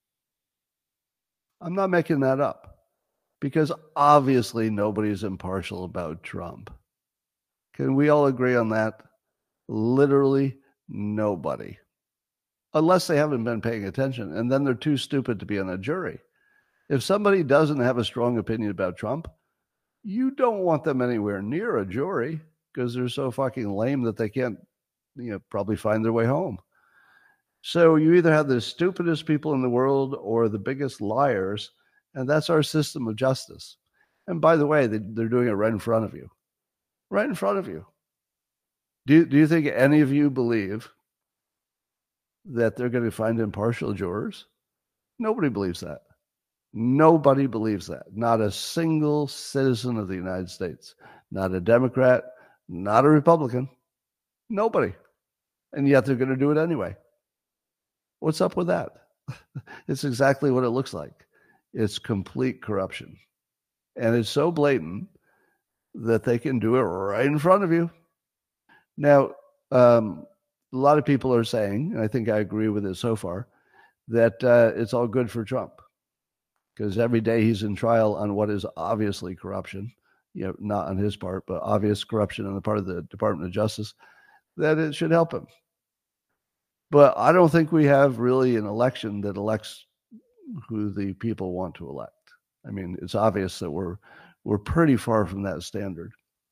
I'm not making that up, because obviously nobody's impartial about Trump. Can we all agree on that? Literally nobody. Unless they haven't been paying attention, and then they're too stupid to be on a jury. If somebody doesn't have a strong opinion about Trump, you don't want them anywhere near a jury because they're so fucking lame that they can't, you know, probably find their way home. So you either have the stupidest people in the world or the biggest liars, and that's our system of justice. And by the way, they, they're doing it right in front of you. Right in front of you. Do, do you think any of you believe that they're going to find impartial jurors? Nobody believes that. Nobody believes that. Not a single citizen of the United States. Not a Democrat, not a Republican. Nobody. And yet they're going to do it anyway. What's up with that? It's exactly what it looks like. It's complete corruption. And it's so blatant that they can do it right in front of you. Now, um, a lot of people are saying, and I think I agree with it so far, that uh, it's all good for Trump because every day he's in trial on what is obviously corruption, you know, not on his part, but obvious corruption on the part of the Department of Justice, that it should help him. But I don't think we have really an election that elects who the people want to elect. I mean, it's obvious that we're we're pretty far from that standard.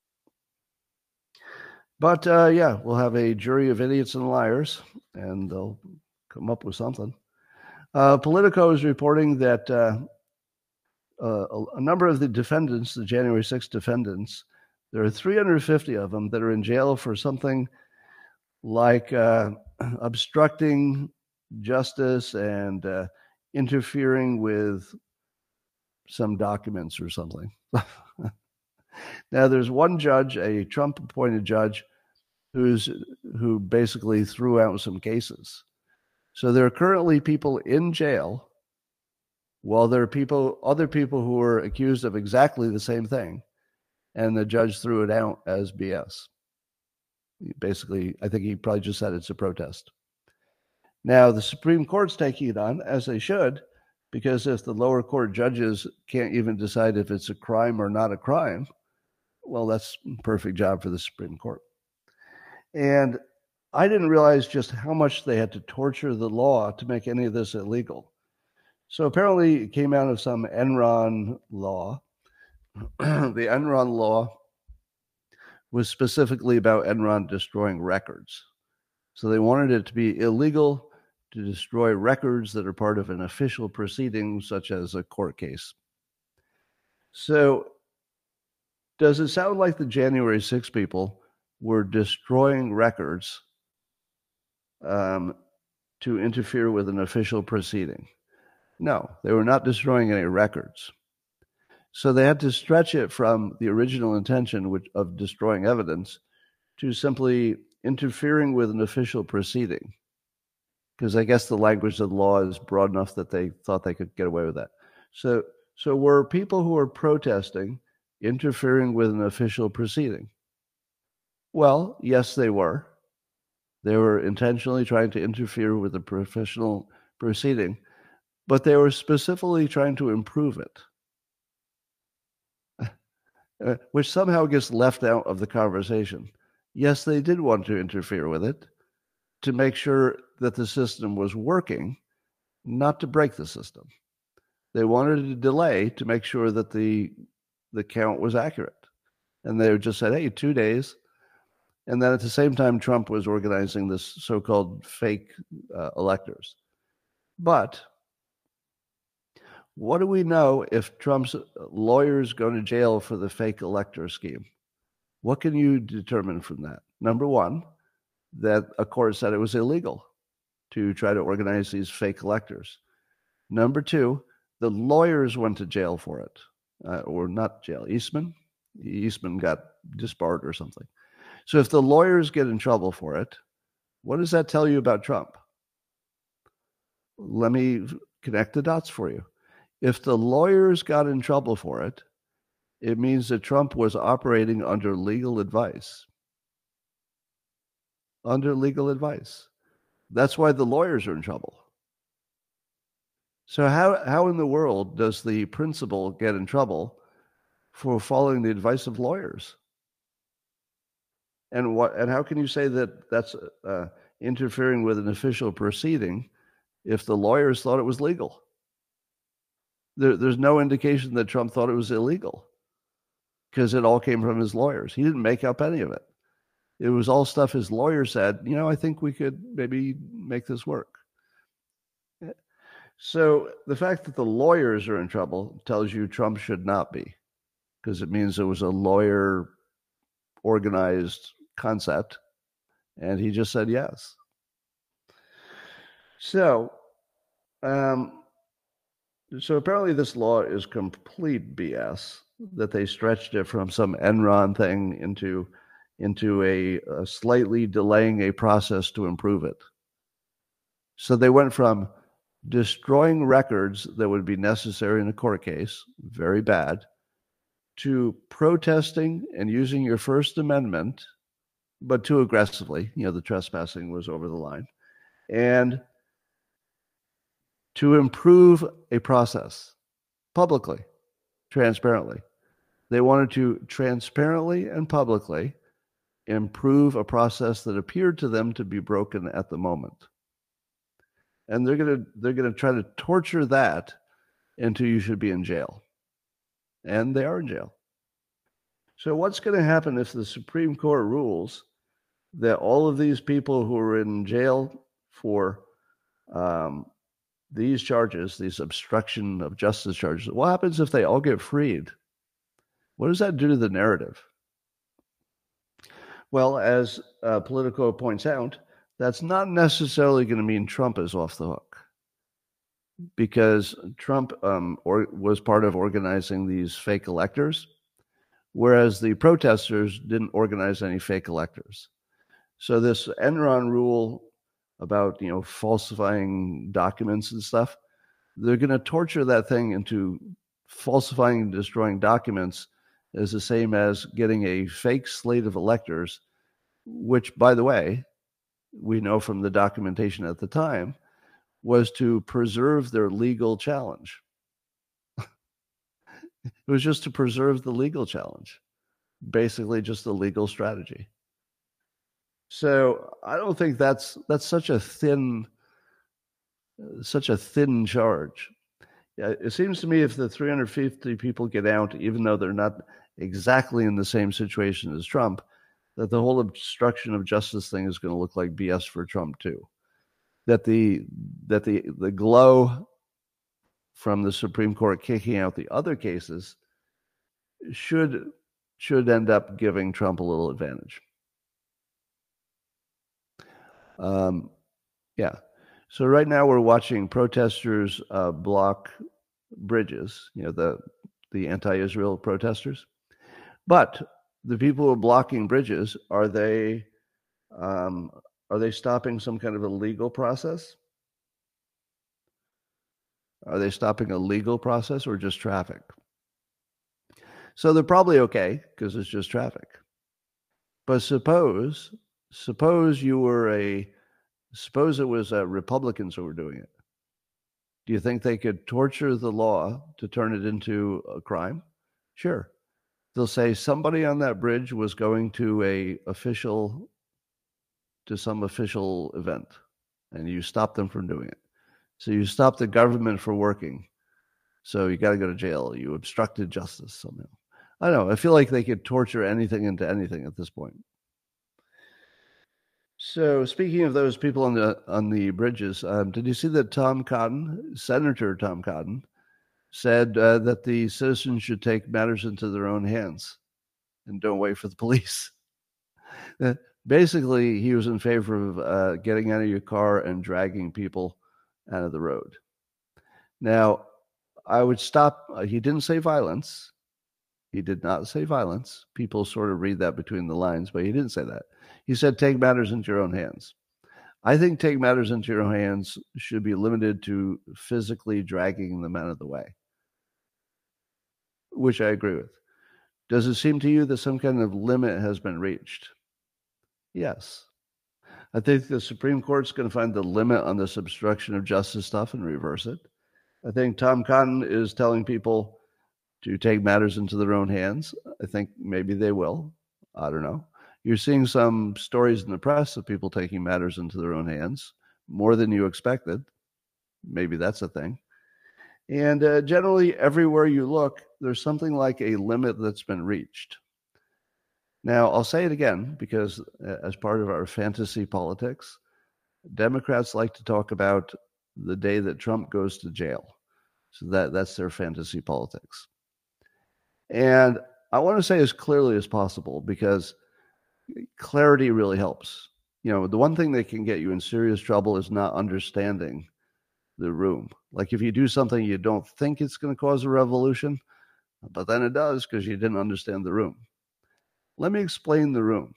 But uh, yeah, we'll have a jury of idiots and liars, and they'll come up with something. Uh, Politico is reporting that uh, uh, a number of the defendants, the January sixth defendants, there are three hundred fifty of them that are in jail for something like uh, obstructing justice and uh, interfering with some documents or something. Now, there's one judge, a Trump-appointed judge, who's who basically threw out some cases. So there are currently people in jail while there are people, other people who are accused of exactly the same thing, and the judge threw it out as B S. Basically, I think he probably just said it's a protest. Now, the Supreme Court's taking it on, as they should, because if the lower court judges can't even decide if it's a crime or not a crime, well, that's a perfect job for the Supreme Court. And I didn't realize just how much they had to torture the law to make any of this illegal. So apparently it came out of some Enron law. The Enron law was specifically about Enron destroying records. So they wanted it to be illegal to destroy records that are part of an official proceeding, such as a court case. So does it sound like the January sixth people were destroying records um, to interfere with an official proceeding? No, they were not destroying any records. So they had to stretch it from the original intention which, of destroying evidence to simply interfering with an official proceeding. Because I guess the language of the law is broad enough that they thought they could get away with that. So, so were people who were protesting interfering with an official proceeding? Well, yes, they were. They were intentionally trying to interfere with a professional proceeding, but they were specifically trying to improve it, which somehow gets left out of the conversation. Yes, they did want to interfere with it to make sure that the system was working, not to break the system. They wanted a delay to make sure that the the count was accurate. And they just said, hey, two days. And then at the same time, Trump was organizing this so-called fake uh, electors. But what do we know if Trump's lawyers go to jail for the fake elector scheme? What can you determine from that? Number one, that a court said it was illegal to try to organize these fake electors. Number two, the lawyers went to jail for it. Uh, or not jail, Eastman? Eastman got disbarred or something. So if the lawyers get in trouble for it, what does that tell you about Trump? Let me connect the dots for you. If the lawyers got in trouble for it, it means that Trump was operating under legal advice. Under legal advice. That's why the lawyers are in trouble. So how, how in the world does the principal get in trouble for following the advice of lawyers? And what? And how can you say that that's uh, interfering with an official proceeding if the lawyers thought it was legal? There, there's no indication that Trump thought it was illegal because it all came from his lawyers. He didn't make up any of it. It was all stuff his lawyer said, you know, I think we could maybe make this work. So the fact that the lawyers are in trouble tells you Trump should not be, because it means it was a lawyer organized concept, and he just said yes. So, um, so apparently this law is complete B S, that they stretched it from some Enron thing into into a, a slightly delaying a process to improve it. So they went from destroying records that would be necessary in a court case, very bad, to protesting and using your First Amendment, but too aggressively. You know, the trespassing was over the line. And to improve a process publicly, transparently. They wanted to transparently and publicly improve a process that appeared to them to be broken at the moment. And they're going to they're going to try to torture that until you should be in jail. And they are in jail. So what's going to happen if the Supreme Court rules that all of these people who are in jail for um, these charges, these obstruction of justice charges, what happens if they all get freed? What does that do to the narrative? Well, as uh, Politico points out, that's not necessarily going to mean Trump is off the hook, because Trump um, or, was part of organizing these fake electors, whereas the protesters didn't organize any fake electors. So this Enron rule about, you know, falsifying documents and stuff, they're going to torture that thing into falsifying and destroying documents is the same as getting a fake slate of electors, which, by the way, we know from the documentation at the time, was to preserve their legal challenge. It was just to preserve the legal challenge, basically just a legal strategy. So I don't think that's that's such a thin, such a thin charge. Yeah, it seems to me if the three hundred fifty people get out, even though they're not exactly in the same situation as Trump, that the whole obstruction of justice thing is going to look like B S for Trump too. That the that the the glow from the Supreme Court kicking out the other cases should should end up giving Trump a little advantage. Um, yeah. So right now we're watching protesters uh, block bridges. You know, the the anti-Israel protesters. But the people who are blocking bridges, are they um, are they stopping some kind of a legal process? Are they stopping a legal process or just traffic? So they're probably okay because it's just traffic. But suppose suppose you were a suppose it was uh, Republicans who were doing it. Do you think they could torture the law to turn it into a crime? Sure. They'll say somebody on that bridge was going to a official, to some official event, and you stop them from doing it. So you stop the government from working. So you got to go to jail. You obstructed justice somehow. I don't know. I feel like they could torture anything into anything at this point. So speaking of those people on the on the bridges, um, did you see that Tom Cotton, Senator Tom Cotton, said uh, that the citizens should take matters into their own hands and don't wait for the police? uh, basically, he was in favor of uh, getting out of your car and dragging people out of the road. Now, I would stop. Uh, he didn't say violence. He did not say violence. People sort of read that between the lines, but he didn't say that. He said take matters into your own hands. I think take matters into your own hands should be limited to physically dragging them out of the way, which I agree with. Does it seem to you that some kind of limit has been reached? Yes. I think the Supreme Court's going to find the limit on this obstruction of justice stuff and reverse it. I think Tom Cotton is telling people to take matters into their own hands. I think maybe they will. I don't know. You're seeing some stories in the press of people taking matters into their own hands, more than you expected. Maybe that's a thing. And uh, generally, everywhere you look, there's something like a limit that's been reached. Now, I'll say it again, because uh, as part of our fantasy politics, Democrats like to talk about the day that Trump goes to jail. So that, that's their fantasy politics. And I want to say as clearly as possible, because clarity really helps. You know, the one thing that can get you in serious trouble is not understanding the room. Like if you do something you don't think it's going to cause a revolution, but then it does because you didn't understand the room. Let me explain the room.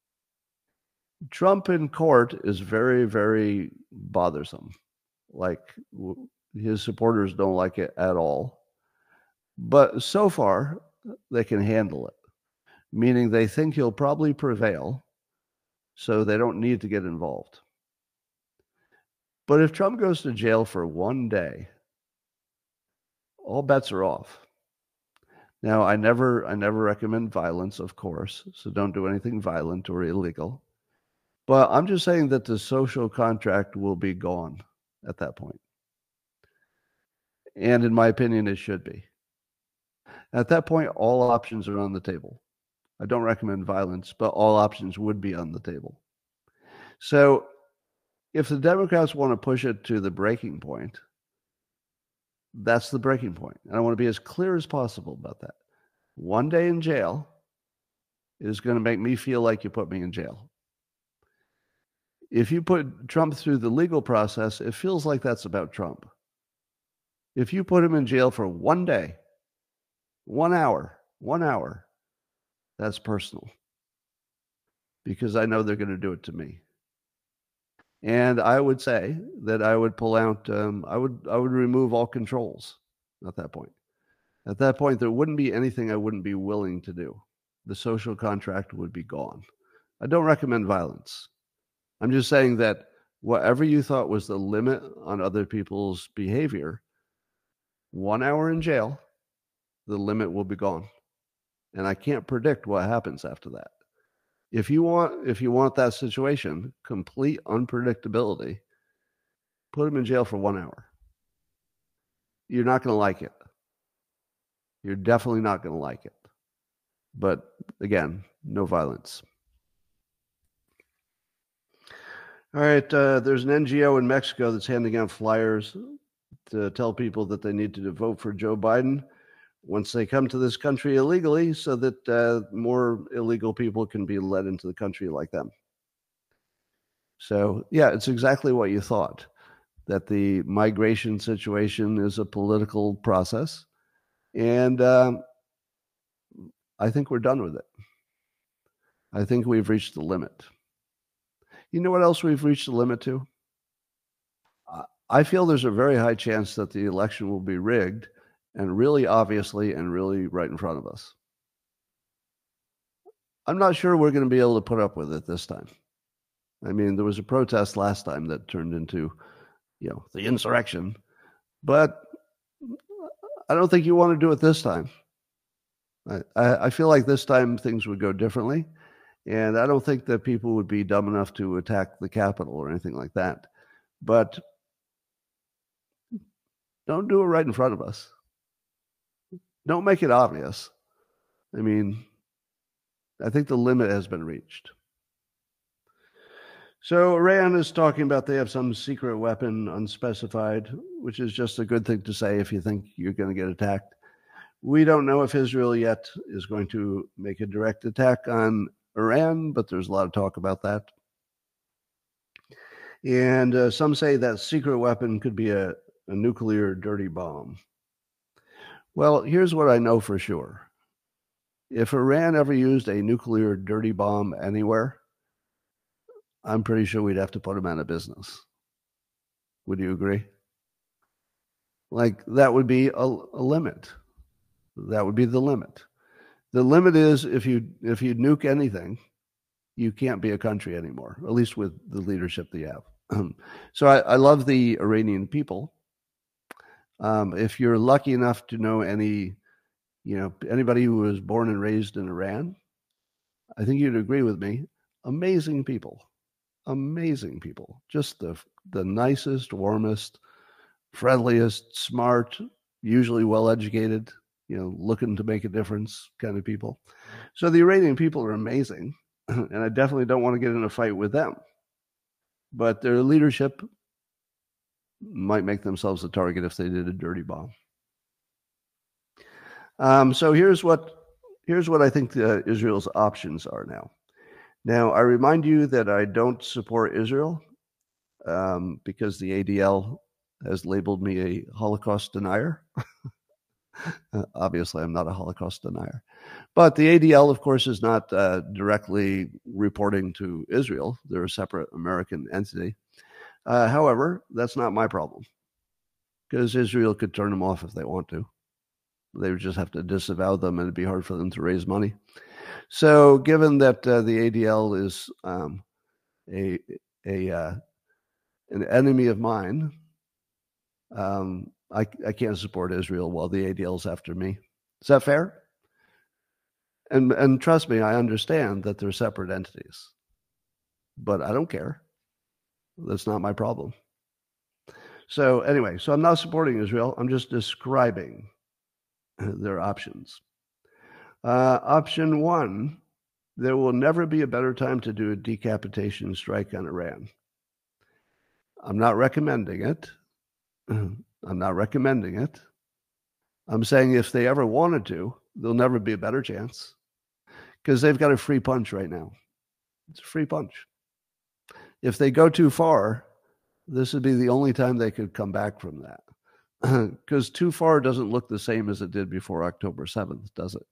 Trump in court is very, very bothersome. Like his supporters don't like it at all. But so far, they can handle it, meaning they think he'll probably prevail, so they don't need to get involved. But if Trump goes to jail for one day, all bets are off. Now, I never, I never recommend violence, of course, so don't do anything violent or illegal. But I'm just saying that the social contract will be gone at that point. And in my opinion, it should be. At that point, all options are on the table. I don't recommend violence, but all options would be on the table. So if the Democrats want to push it to the breaking point, that's the breaking point. And I want to be as clear as possible about that. One day in jail is going to make me feel like you put me in jail. If you put Trump through the legal process, it feels like that's about Trump. If you put him in jail for one day, one hour, one hour, that's personal. Because I know they're going to do it to me. And I would say that I would pull out, um, I would I would remove all controls at that point. At that point, there wouldn't be anything I wouldn't be willing to do. The social contract would be gone. I don't recommend violence. I'm just saying that whatever you thought was the limit on other people's behavior, one hour in jail, the limit will be gone. And I can't predict what happens after that. If you want, if you want that situation, complete unpredictability, put him in jail for one hour. You're not going to like it. You're definitely not going to like it. But again, no violence. All right, uh, there's an N G O in Mexico that's handing out flyers to tell people that they need to vote for Joe Biden once they come to this country illegally, so that uh, more illegal people can be led into the country like them. So, yeah, it's exactly what you thought, that the migration situation is a political process. And um, I think we're done with it. I think we've reached the limit. You know what else we've reached the limit to? I feel there's a very high chance that the election will be rigged, and really obviously and really right in front of us. I'm not sure we're going to be able to put up with it this time. I mean, there was a protest last time that turned into, you know, the insurrection, but I don't think you want to do it this time. I, I feel like this time things would go differently, and I don't think that people would be dumb enough to attack the Capitol or anything like that. But don't do it right in front of us. Don't make it obvious. I mean, I think the limit has been reached. So Iran is talking about they have some secret weapon, unspecified, which is just a good thing to say if you think you're going to get attacked. We don't know if Israel yet is going to make a direct attack on Iran, but there's a lot of talk about that. And uh, some say that secret weapon could be a, a nuclear dirty bomb. Well, here's what I know for sure. If Iran ever used a nuclear dirty bomb anywhere, I'm pretty sure we'd have to put them out of business. Would you agree? Like, that would be a, a limit. That would be the limit. The limit is if you if you nuke anything, you can't be a country anymore, at least with the leadership that you have. So I, I love the Iranian people. Um, if you're lucky enough to know any, you know, anybody who was born and raised in Iran, I think you'd agree with me. Amazing people, amazing people, just the the nicest, warmest, friendliest, smart, usually well-educated, you know, looking to make a difference kind of people. So the Iranian people are amazing, and I definitely don't want to get in a fight with them. But their leadership might make themselves a target if they did a dirty bomb. Um, so here's what here's what I think the, Israel's options are now. Now, I remind you that I don't support Israel um, because the A D L has labeled me a Holocaust denier. uh, obviously, I'm not a Holocaust denier. But the A D L, of course, is not uh, directly reporting to Israel. They're a separate American entity. Uh, however, that's not my problem because Israel could turn them off if they want to. They would just have to disavow them, and it'd be hard for them to raise money. So, given that uh, the A D L is um, a a uh, an enemy of mine, um, I, I can't support Israel while the A D L is after me. Is that fair? And and trust me, I understand that they're separate entities, but I don't care. That's not my problem. So anyway, so I'm not supporting Israel. I'm just describing their options. Uh, option one, there will never be a better time to do a decapitation strike on Iran. I'm not recommending it. I'm not recommending it. I'm saying if they ever wanted to, there'll never be a better chance because they've got a free punch right now. It's a free punch. If they go too far, this would be the only time they could come back from that. Because too far doesn't look the same as it did before October seventh, does it?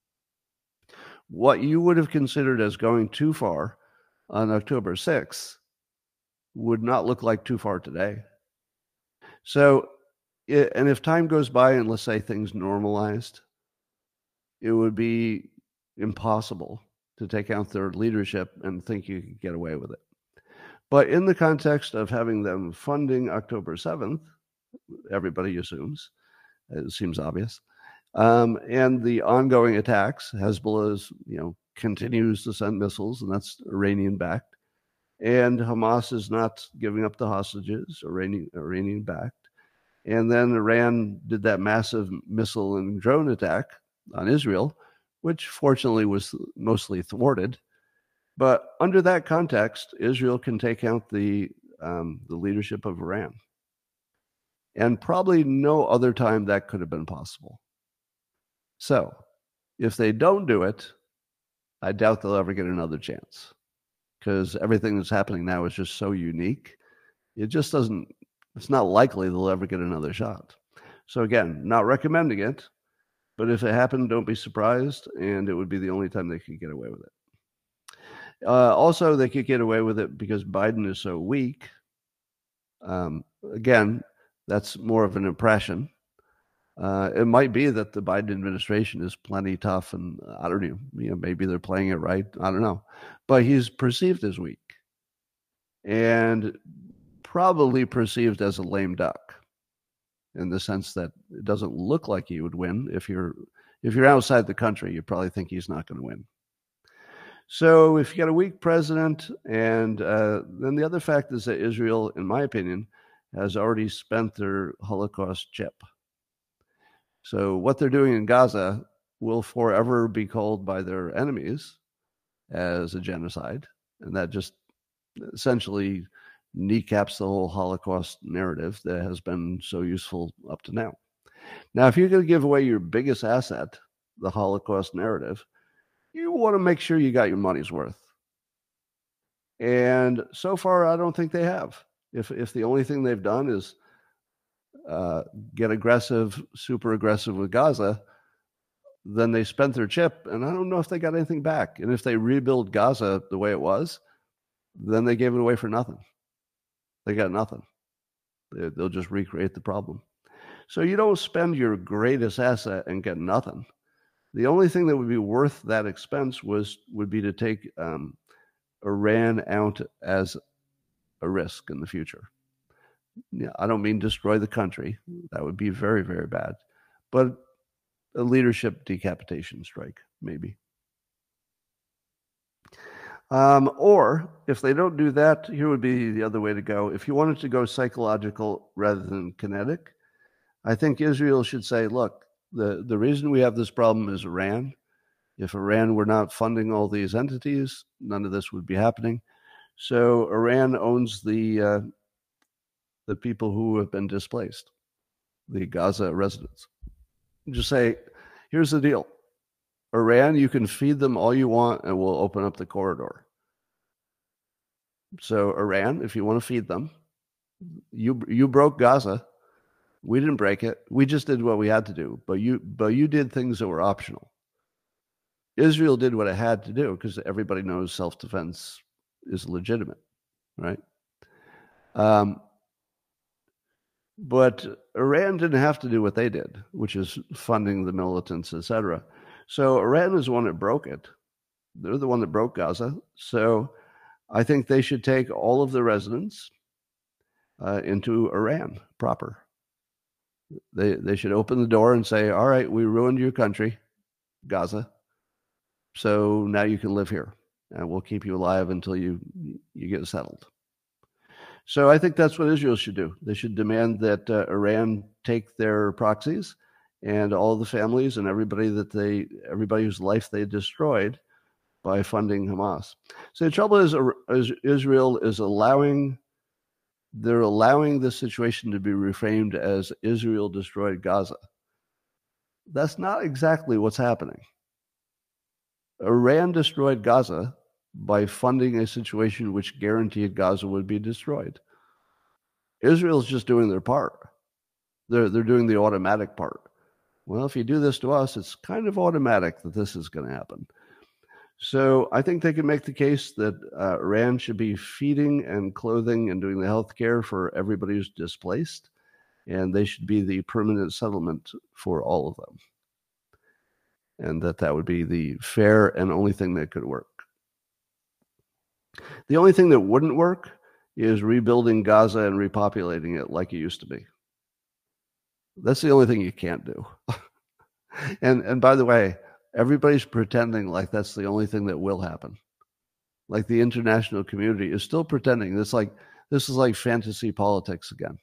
What you would have considered as going too far on October sixth would not look like too far today. So, and if time goes by and let's say things normalized, it would be impossible to take out their leadership and think you could get away with it. But in the context of having them funding October seventh, everybody assumes, it seems obvious, um, and the ongoing attacks, Hezbollah is, you know, continues to send missiles, and that's Iranian-backed, and Hamas is not giving up the hostages, Iranian, Iranian-backed, and then Iran did that massive missile and drone attack on Israel, which fortunately was mostly thwarted. But under that context, Israel can take out the um, the leadership of Iran. And probably no other time that could have been possible. So if they don't do it, I doubt they'll ever get another chance because everything that's happening now is just so unique. It just doesn't, it's not likely they'll ever get another shot. So again, not recommending it, but if it happened, don't be surprised, and it would be the only time they could get away with it. Uh, also, they could get away with it because Biden is so weak. Um, again, that's more of an impression. Uh, it might be that the Biden administration is plenty tough, and I don't know, you know, maybe they're playing it right. I don't know, but he's perceived as weak, and probably perceived as a lame duck, in the sense that it doesn't look like he would win. If you're if you're outside the country, you probably think he's not going to win. So if you got a weak president, and uh, then the other fact is that Israel, in my opinion, has already spent their Holocaust chip. So what they're doing in Gaza will forever be called by their enemies as a genocide. And that just essentially kneecaps the whole Holocaust narrative that has been so useful up to now. Now, if you're going to give away your biggest asset, the Holocaust narrative, you want to make sure you got your money's worth. And so far, I don't think they have. If if the only thing they've done is uh, get aggressive, super aggressive with Gaza, then they spent their chip, and I don't know if they got anything back. And if they rebuild Gaza the way it was, then they gave it away for nothing. They got nothing. They, they'll just recreate the problem. So you don't spend your greatest asset and get nothing. The only thing that would be worth that expense was would be to take um, Iran out as a risk in the future. Yeah, I don't mean destroy the country. That would be very, very bad. But a leadership decapitation strike, maybe. Um, or if they don't do that, here would be the other way to go. If you wanted to go psychological rather than kinetic, I think Israel should say, look, the, the reason we have this problem is Iran. If Iran were not funding all these entities, none of this would be happening. So Iran owns the uh, the people who have been displaced, the Gaza residents. Just say, here's the deal. Iran, you can feed them all you want and we'll open up the corridor. So Iran, if you want to feed them, you you broke Gaza. We didn't break it. We just did what we had to do. But you but you did things that were optional. Israel did what it had to do because everybody knows self-defense is legitimate, right? Um, but Iran didn't have to do what they did, which is funding the militants, et cetera. So Iran is the one that broke it. They're the one that broke Gaza. So I think they should take all of the residents uh, into Iran proper. They they should open the door and say, all right, we ruined your country, Gaza. So now you can live here and we'll keep you alive until you you get settled. So I think that's what Israel should do. They should demand that uh, Iran take their proxies and all the families and everybody that they everybody whose life they destroyed by funding Hamas. So the trouble is, is Israel is allowing they're allowing this situation to be reframed as Israel destroyed Gaza. That's not exactly what's happening. Iran destroyed Gaza by funding a situation which guaranteed Gaza would be destroyed. Israel's just doing their part. They're, they're doing the automatic part. Well, if you do this to us, it's kind of automatic that this is going to happen. So I think they can make the case that uh, Iran should be feeding and clothing and doing the health care for everybody who's displaced, and they should be the permanent settlement for all of them. And that that would be the fair and only thing that could work. The only thing that wouldn't work is rebuilding Gaza and repopulating it like it used to be. That's the only thing you can't do. and and by the way, everybody's pretending like that's the only thing that will happen. Like the international community is still pretending. This like this is like fantasy politics again.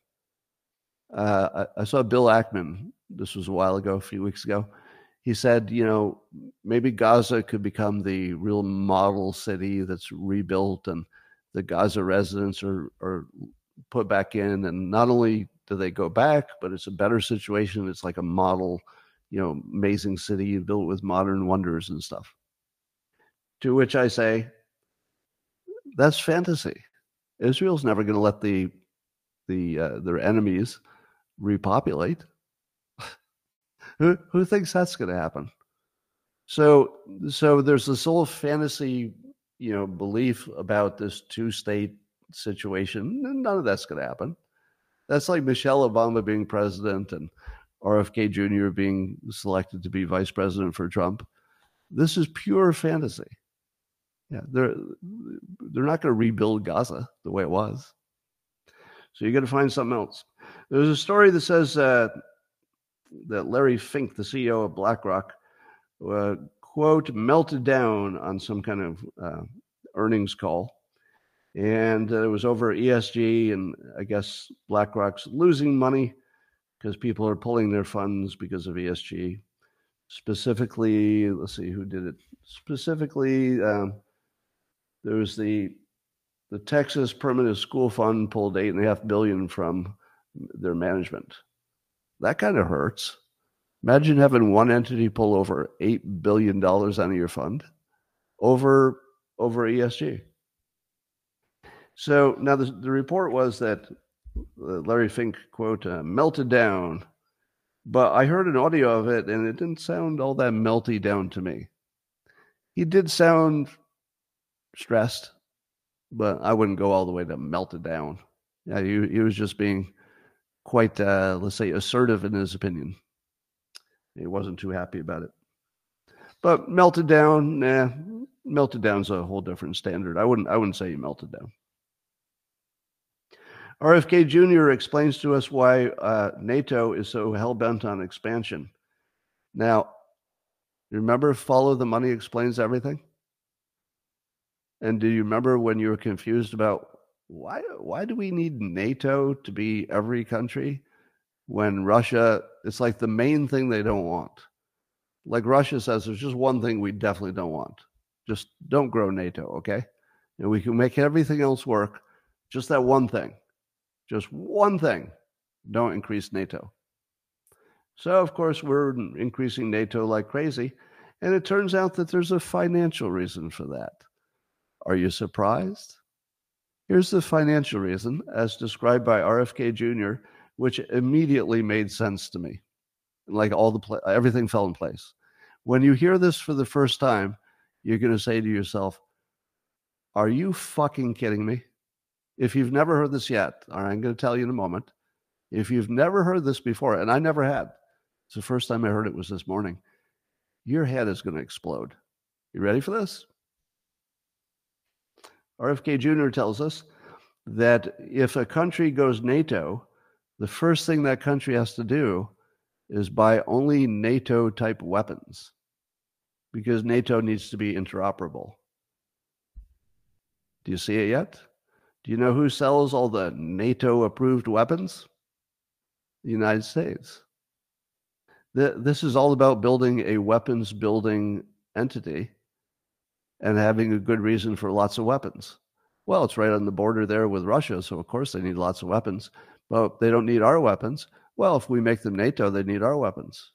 Uh, I, I saw Bill Ackman. This was a while ago, a few weeks ago. He said, you know, maybe Gaza could become the real model city that's rebuilt and the Gaza residents are, are put back in. And not only do they go back, but it's a better situation. It's like a model, you know, amazing city built with modern wonders and stuff. To which I say, that's fantasy. Israel's never going to let the the uh, their enemies repopulate. Who who thinks that's going to happen? So so there's this whole fantasy, you know, belief about this two-state situation. None of that's going to happen. That's like Michelle Obama being president and R F K Junior being selected to be vice president for Trump. This is pure fantasy. Yeah, they're they're not going to rebuild Gaza the way it was. So you got to find something else. There's a story that says uh, that Larry Fink, the C E O of BlackRock, uh, quote, melted down on some kind of uh, earnings call. And uh, it was over E S G, and I guess BlackRock's losing money because people are pulling their funds because of E S G. Specifically, let's see who did it. Specifically, um, there was the the Texas Permanent School Fund pulled eight and a half billion from their management. That kind of hurts. Imagine having one entity pull over eight billion dollars out of your fund over over E S G. So now the, the report was that Larry Fink, quote, uh, melted down. But I heard an audio of it, and it didn't sound all that melty down to me. He did sound stressed, but I wouldn't go all the way to melted down. Yeah, he, he was just being quite, uh, let's say, assertive in his opinion. He wasn't too happy about it. But melted down, nah, melted down's a whole different standard. I wouldn't, I wouldn't say he melted down. R F K Junior explains to us why uh, NATO is so hell-bent on expansion. Now, remember, follow the money explains everything? And do you remember when you were confused about why why do we need NATO to be every country when Russia, it's like the main thing they don't want. Like Russia says, there's just one thing we definitely don't want. Just don't grow NATO, okay? And we can make everything else work. Just that one thing. Just one thing. Don't increase NATO. So, of course, we're increasing NATO like crazy. And it turns out that there's a financial reason for that. Are you surprised? Here's the financial reason, as described by R F K Junior, which immediately made sense to me. Like all the pla- everything fell in place. When you hear this for the first time, you're going to say to yourself, are you fucking kidding me? If you've never heard this yet, all right, I'm going to tell you in a moment. If you've never heard this before, and I never had, it's the first time I heard it was this morning, your head is going to explode. You ready for this? R F K Junior tells us that if a country goes NATO, the first thing that country has to do is buy only NATO-type weapons because NATO needs to be interoperable. Do you see it yet? Do you know who sells all the NATO-approved weapons? The United States. The, this is all about building a weapons-building entity and having a good reason for lots of weapons. Well, it's right on the border there with Russia, so of course they need lots of weapons. But they don't need our weapons. Well, if we make them NATO, they need our weapons.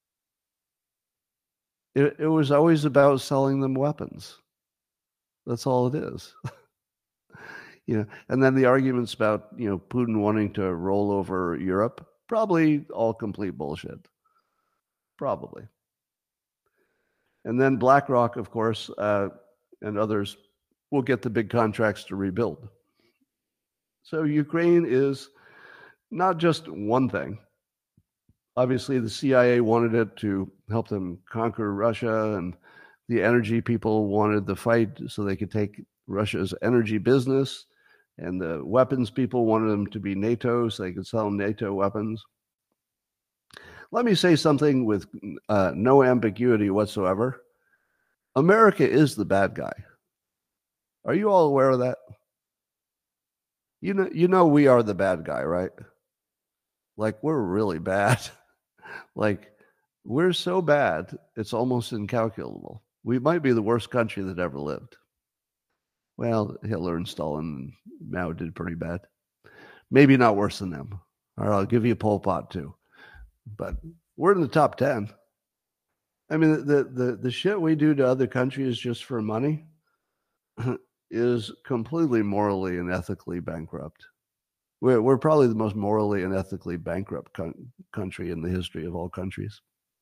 It, it was always about selling them weapons. That's all it is. You know, and then the arguments about, you know, Putin wanting to roll over Europe, probably all complete bullshit. Probably. And then BlackRock, of course, uh, and others will get the big contracts to rebuild. So Ukraine is not just one thing. Obviously, the C I A wanted it to help them conquer Russia, and the energy people wanted the fight so they could take Russia's energy business, and the weapons people wanted them to be NATO so they could sell NATO weapons. Let me say something with uh, no ambiguity whatsoever. America is the bad guy. Are you all aware of that? You know, you know we are the bad guy, right? Like, we're really bad. Like, we're so bad, it's almost incalculable. We might be the worst country that ever lived. Well, Hitler and Stalin and Mao did pretty bad. Maybe not worse than them. All right, I'll give you Pol Pot too. But we're in the top ten. I mean, the, the, the shit we do to other countries just for money is completely morally and ethically bankrupt. We're, we're probably the most morally and ethically bankrupt con- country in the history of all countries.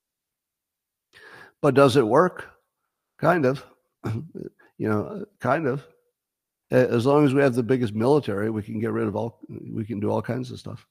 But does it work? Kind of. You know, kind of. As long as we have the biggest military, we can get rid of all, we can do all kinds of stuff.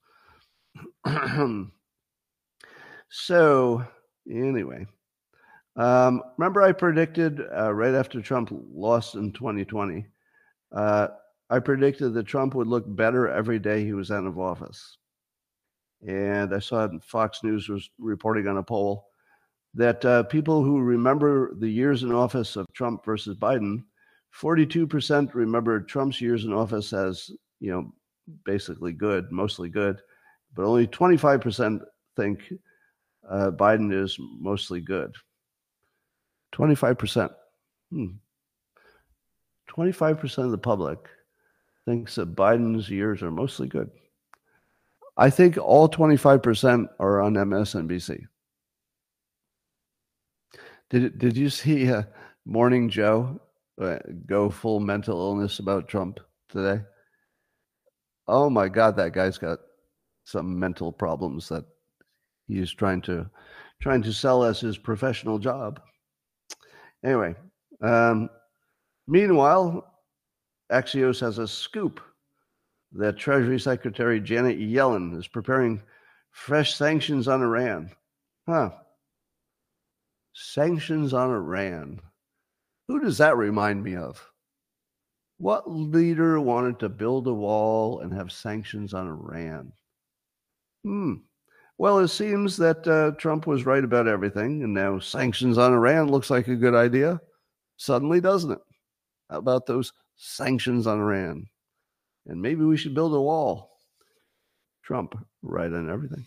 So, anyway, um, remember I predicted uh, right after Trump lost in twenty twenty, uh, I predicted that Trump would look better every day he was out of office. And I saw Fox News was reporting on a poll that uh, people who remember the years in office of Trump versus Biden, forty-two percent remember Trump's years in office as, you know, basically good, mostly good, but only twenty-five percent think uh, Biden is mostly good. twenty-five percent. Hmm. twenty-five percent of the public thinks that Biden's years are mostly good. I think all twenty-five percent are on M S N B C. Did did you see uh, Morning Joe uh, go full mental illness about Trump today? Oh my God, that guy's got some mental problems that he's trying to trying to sell as his professional job. Anyway, um, meanwhile, Axios has a scoop that Treasury Secretary Janet Yellen is preparing fresh sanctions on Iran. Huh. Sanctions on Iran. Who does that remind me of? What leader wanted to build a wall and have sanctions on Iran? Hmm. Well, it seems that uh, Trump was right about everything, and now sanctions on Iran looks like a good idea. Suddenly, doesn't it? How about those sanctions on Iran? And maybe we should build a wall. Trump, right on everything.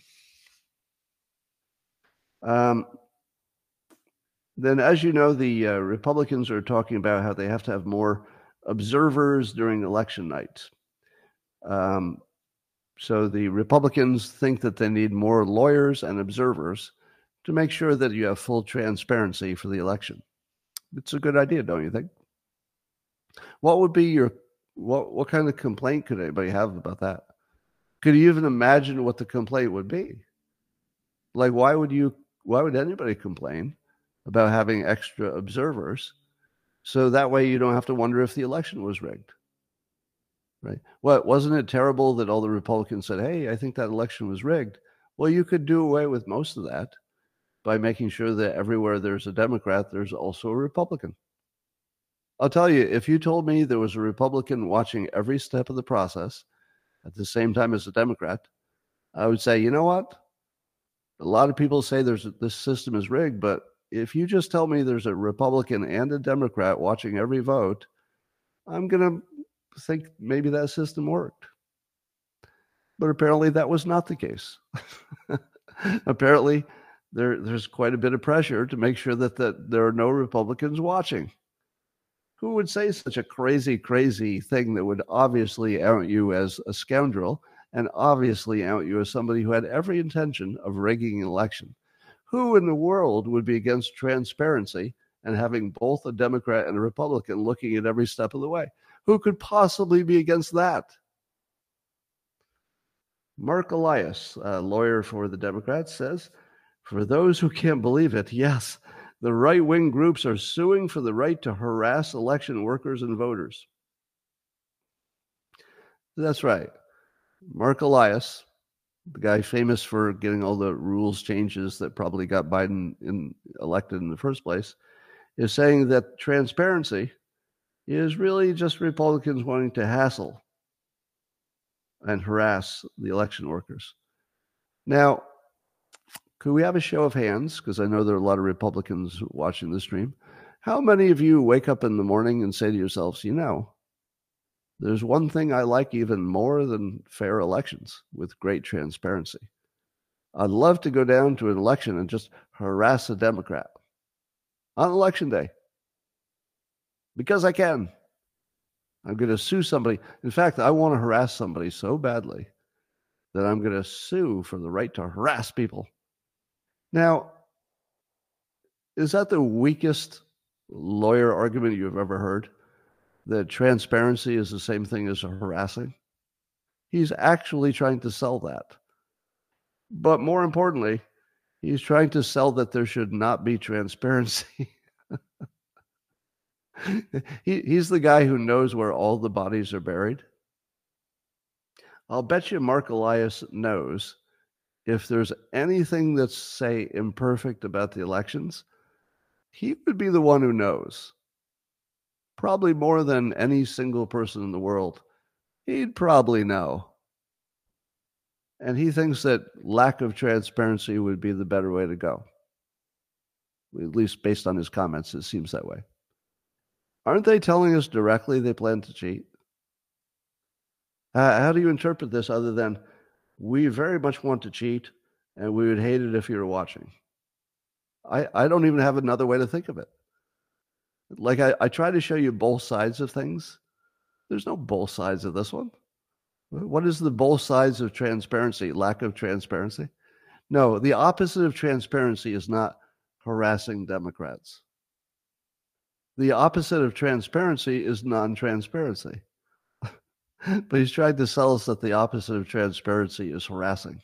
Um, then, as you know, the uh, Republicans are talking about how they have to have more observers during election night. Um, so the Republicans think that they need more lawyers and observers to make sure that you have full transparency for the election. It's a good idea, don't you think? What would be your, what, what kind of complaint could anybody have about that? Could you even imagine what the complaint would be? Like, why would you, why would anybody complain about having extra observers so that way you don't have to wonder if the election was rigged? Right? What, wasn't it terrible that all the Republicans said, hey, I think that election was rigged? Well, you could do away with most of that by making sure that everywhere there's a Democrat, there's also a Republican. I'll tell you, if you told me there was a Republican watching every step of the process at the same time as a Democrat, I would say, you know what? A lot of people say there's a, this system is rigged, but if you just tell me there's a Republican and a Democrat watching every vote, I'm going to think maybe that system worked. But apparently that was not the case. Apparently there, there's quite a bit of pressure to make sure that, that there are no Republicans watching. Who would say such a crazy, crazy thing that would obviously out you as a scoundrel and obviously out you as somebody who had every intention of rigging an election? Who in the world would be against transparency and having both a Democrat and a Republican looking at every step of the way? Who could possibly be against that? Mark Elias, a lawyer for the Democrats, says, for those who can't believe it, yes, the right-wing groups are suing for the right to harass election workers and voters. That's right. Mark Elias, the guy famous for getting all the rules changes that probably got Biden in, elected in the first place, is saying that transparency is really just Republicans wanting to hassle and harass the election workers. Now, could we have a show of hands? Because I know there are a lot of Republicans watching this stream. How many of you wake up in the morning and say to yourselves, you know, there's one thing I like even more than fair elections with great transparency. I'd love to go down to an election and just harass a Democrat on election day because I can. I'm going to sue somebody. In fact, I want to harass somebody so badly that I'm going to sue for the right to harass people. Now, is that the weakest lawyer argument you've ever heard? That transparency is the same thing as harassing? He's actually trying to sell that. But more importantly, he's trying to sell that there should not be transparency. he, he's the guy who knows where all the bodies are buried. I'll bet you Mark Elias knows if there's anything that's, say, imperfect about the elections, he would be the one who knows. Probably more than any single person in the world. He'd probably know. And he thinks that lack of transparency would be the better way to go. At least based on his comments, it seems that way. Aren't they telling us directly they plan to cheat? Uh, how do you interpret this other than, we very much want to cheat, and we would hate it if you were watching? I, I don't even have another way to think of it. Like, I, I try to show you both sides of things. There's no both sides of this one. What is the both sides of transparency? Lack of transparency? No, the opposite of transparency is not harassing Democrats. The opposite of transparency is non-transparency. But he's trying to sell us that the opposite of transparency is harassing.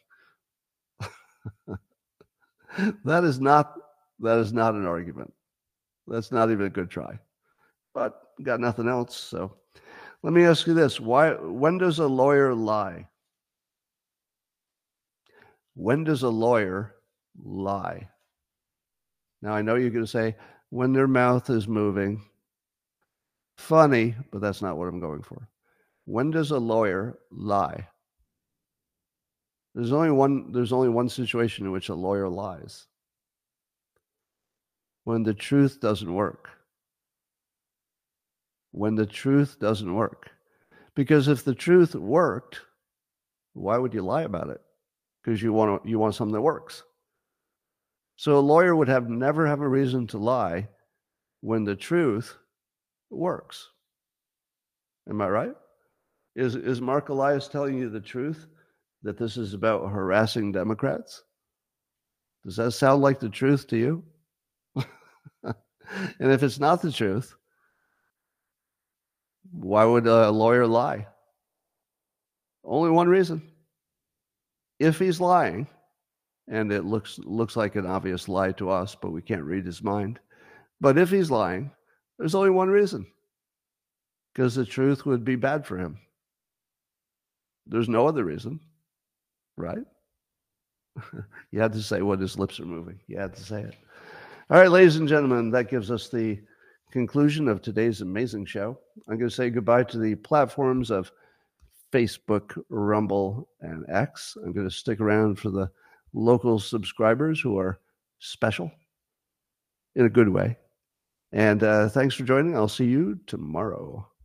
That is not, that is not an argument. That's not even a good try. But got nothing else, so let me ask you this. Why, when does a lawyer lie? When does a lawyer lie? Now, I know you're going to say, when their mouth is moving. Funny, but that's not what I'm going for. When does a lawyer lie? There's only one, there's only one situation in which a lawyer lies. When the truth doesn't work. when the truth doesn't work. Because if the truth worked, why would you lie about it? Because you want you want something that works. So a lawyer would have never have a reason to lie when the truth works. Am I right? Is is Mark Elias telling you the truth that this is about harassing Democrats? Does that sound like the truth to you? And if it's not the truth, why would a lawyer lie? Only one reason. If he's lying, and it looks looks like an obvious lie to us, but we can't read his mind. But if he's lying, there's only one reason. Because the truth would be bad for him. There's no other reason, right? You had to say what his lips are moving. You had to say it. All right, ladies and gentlemen, that gives us the conclusion of today's amazing show. I'm going to say goodbye to the platforms of Facebook, Rumble, and X. I'm going to stick around for the local subscribers who are special in a good way. And uh, thanks for joining. I'll see you tomorrow.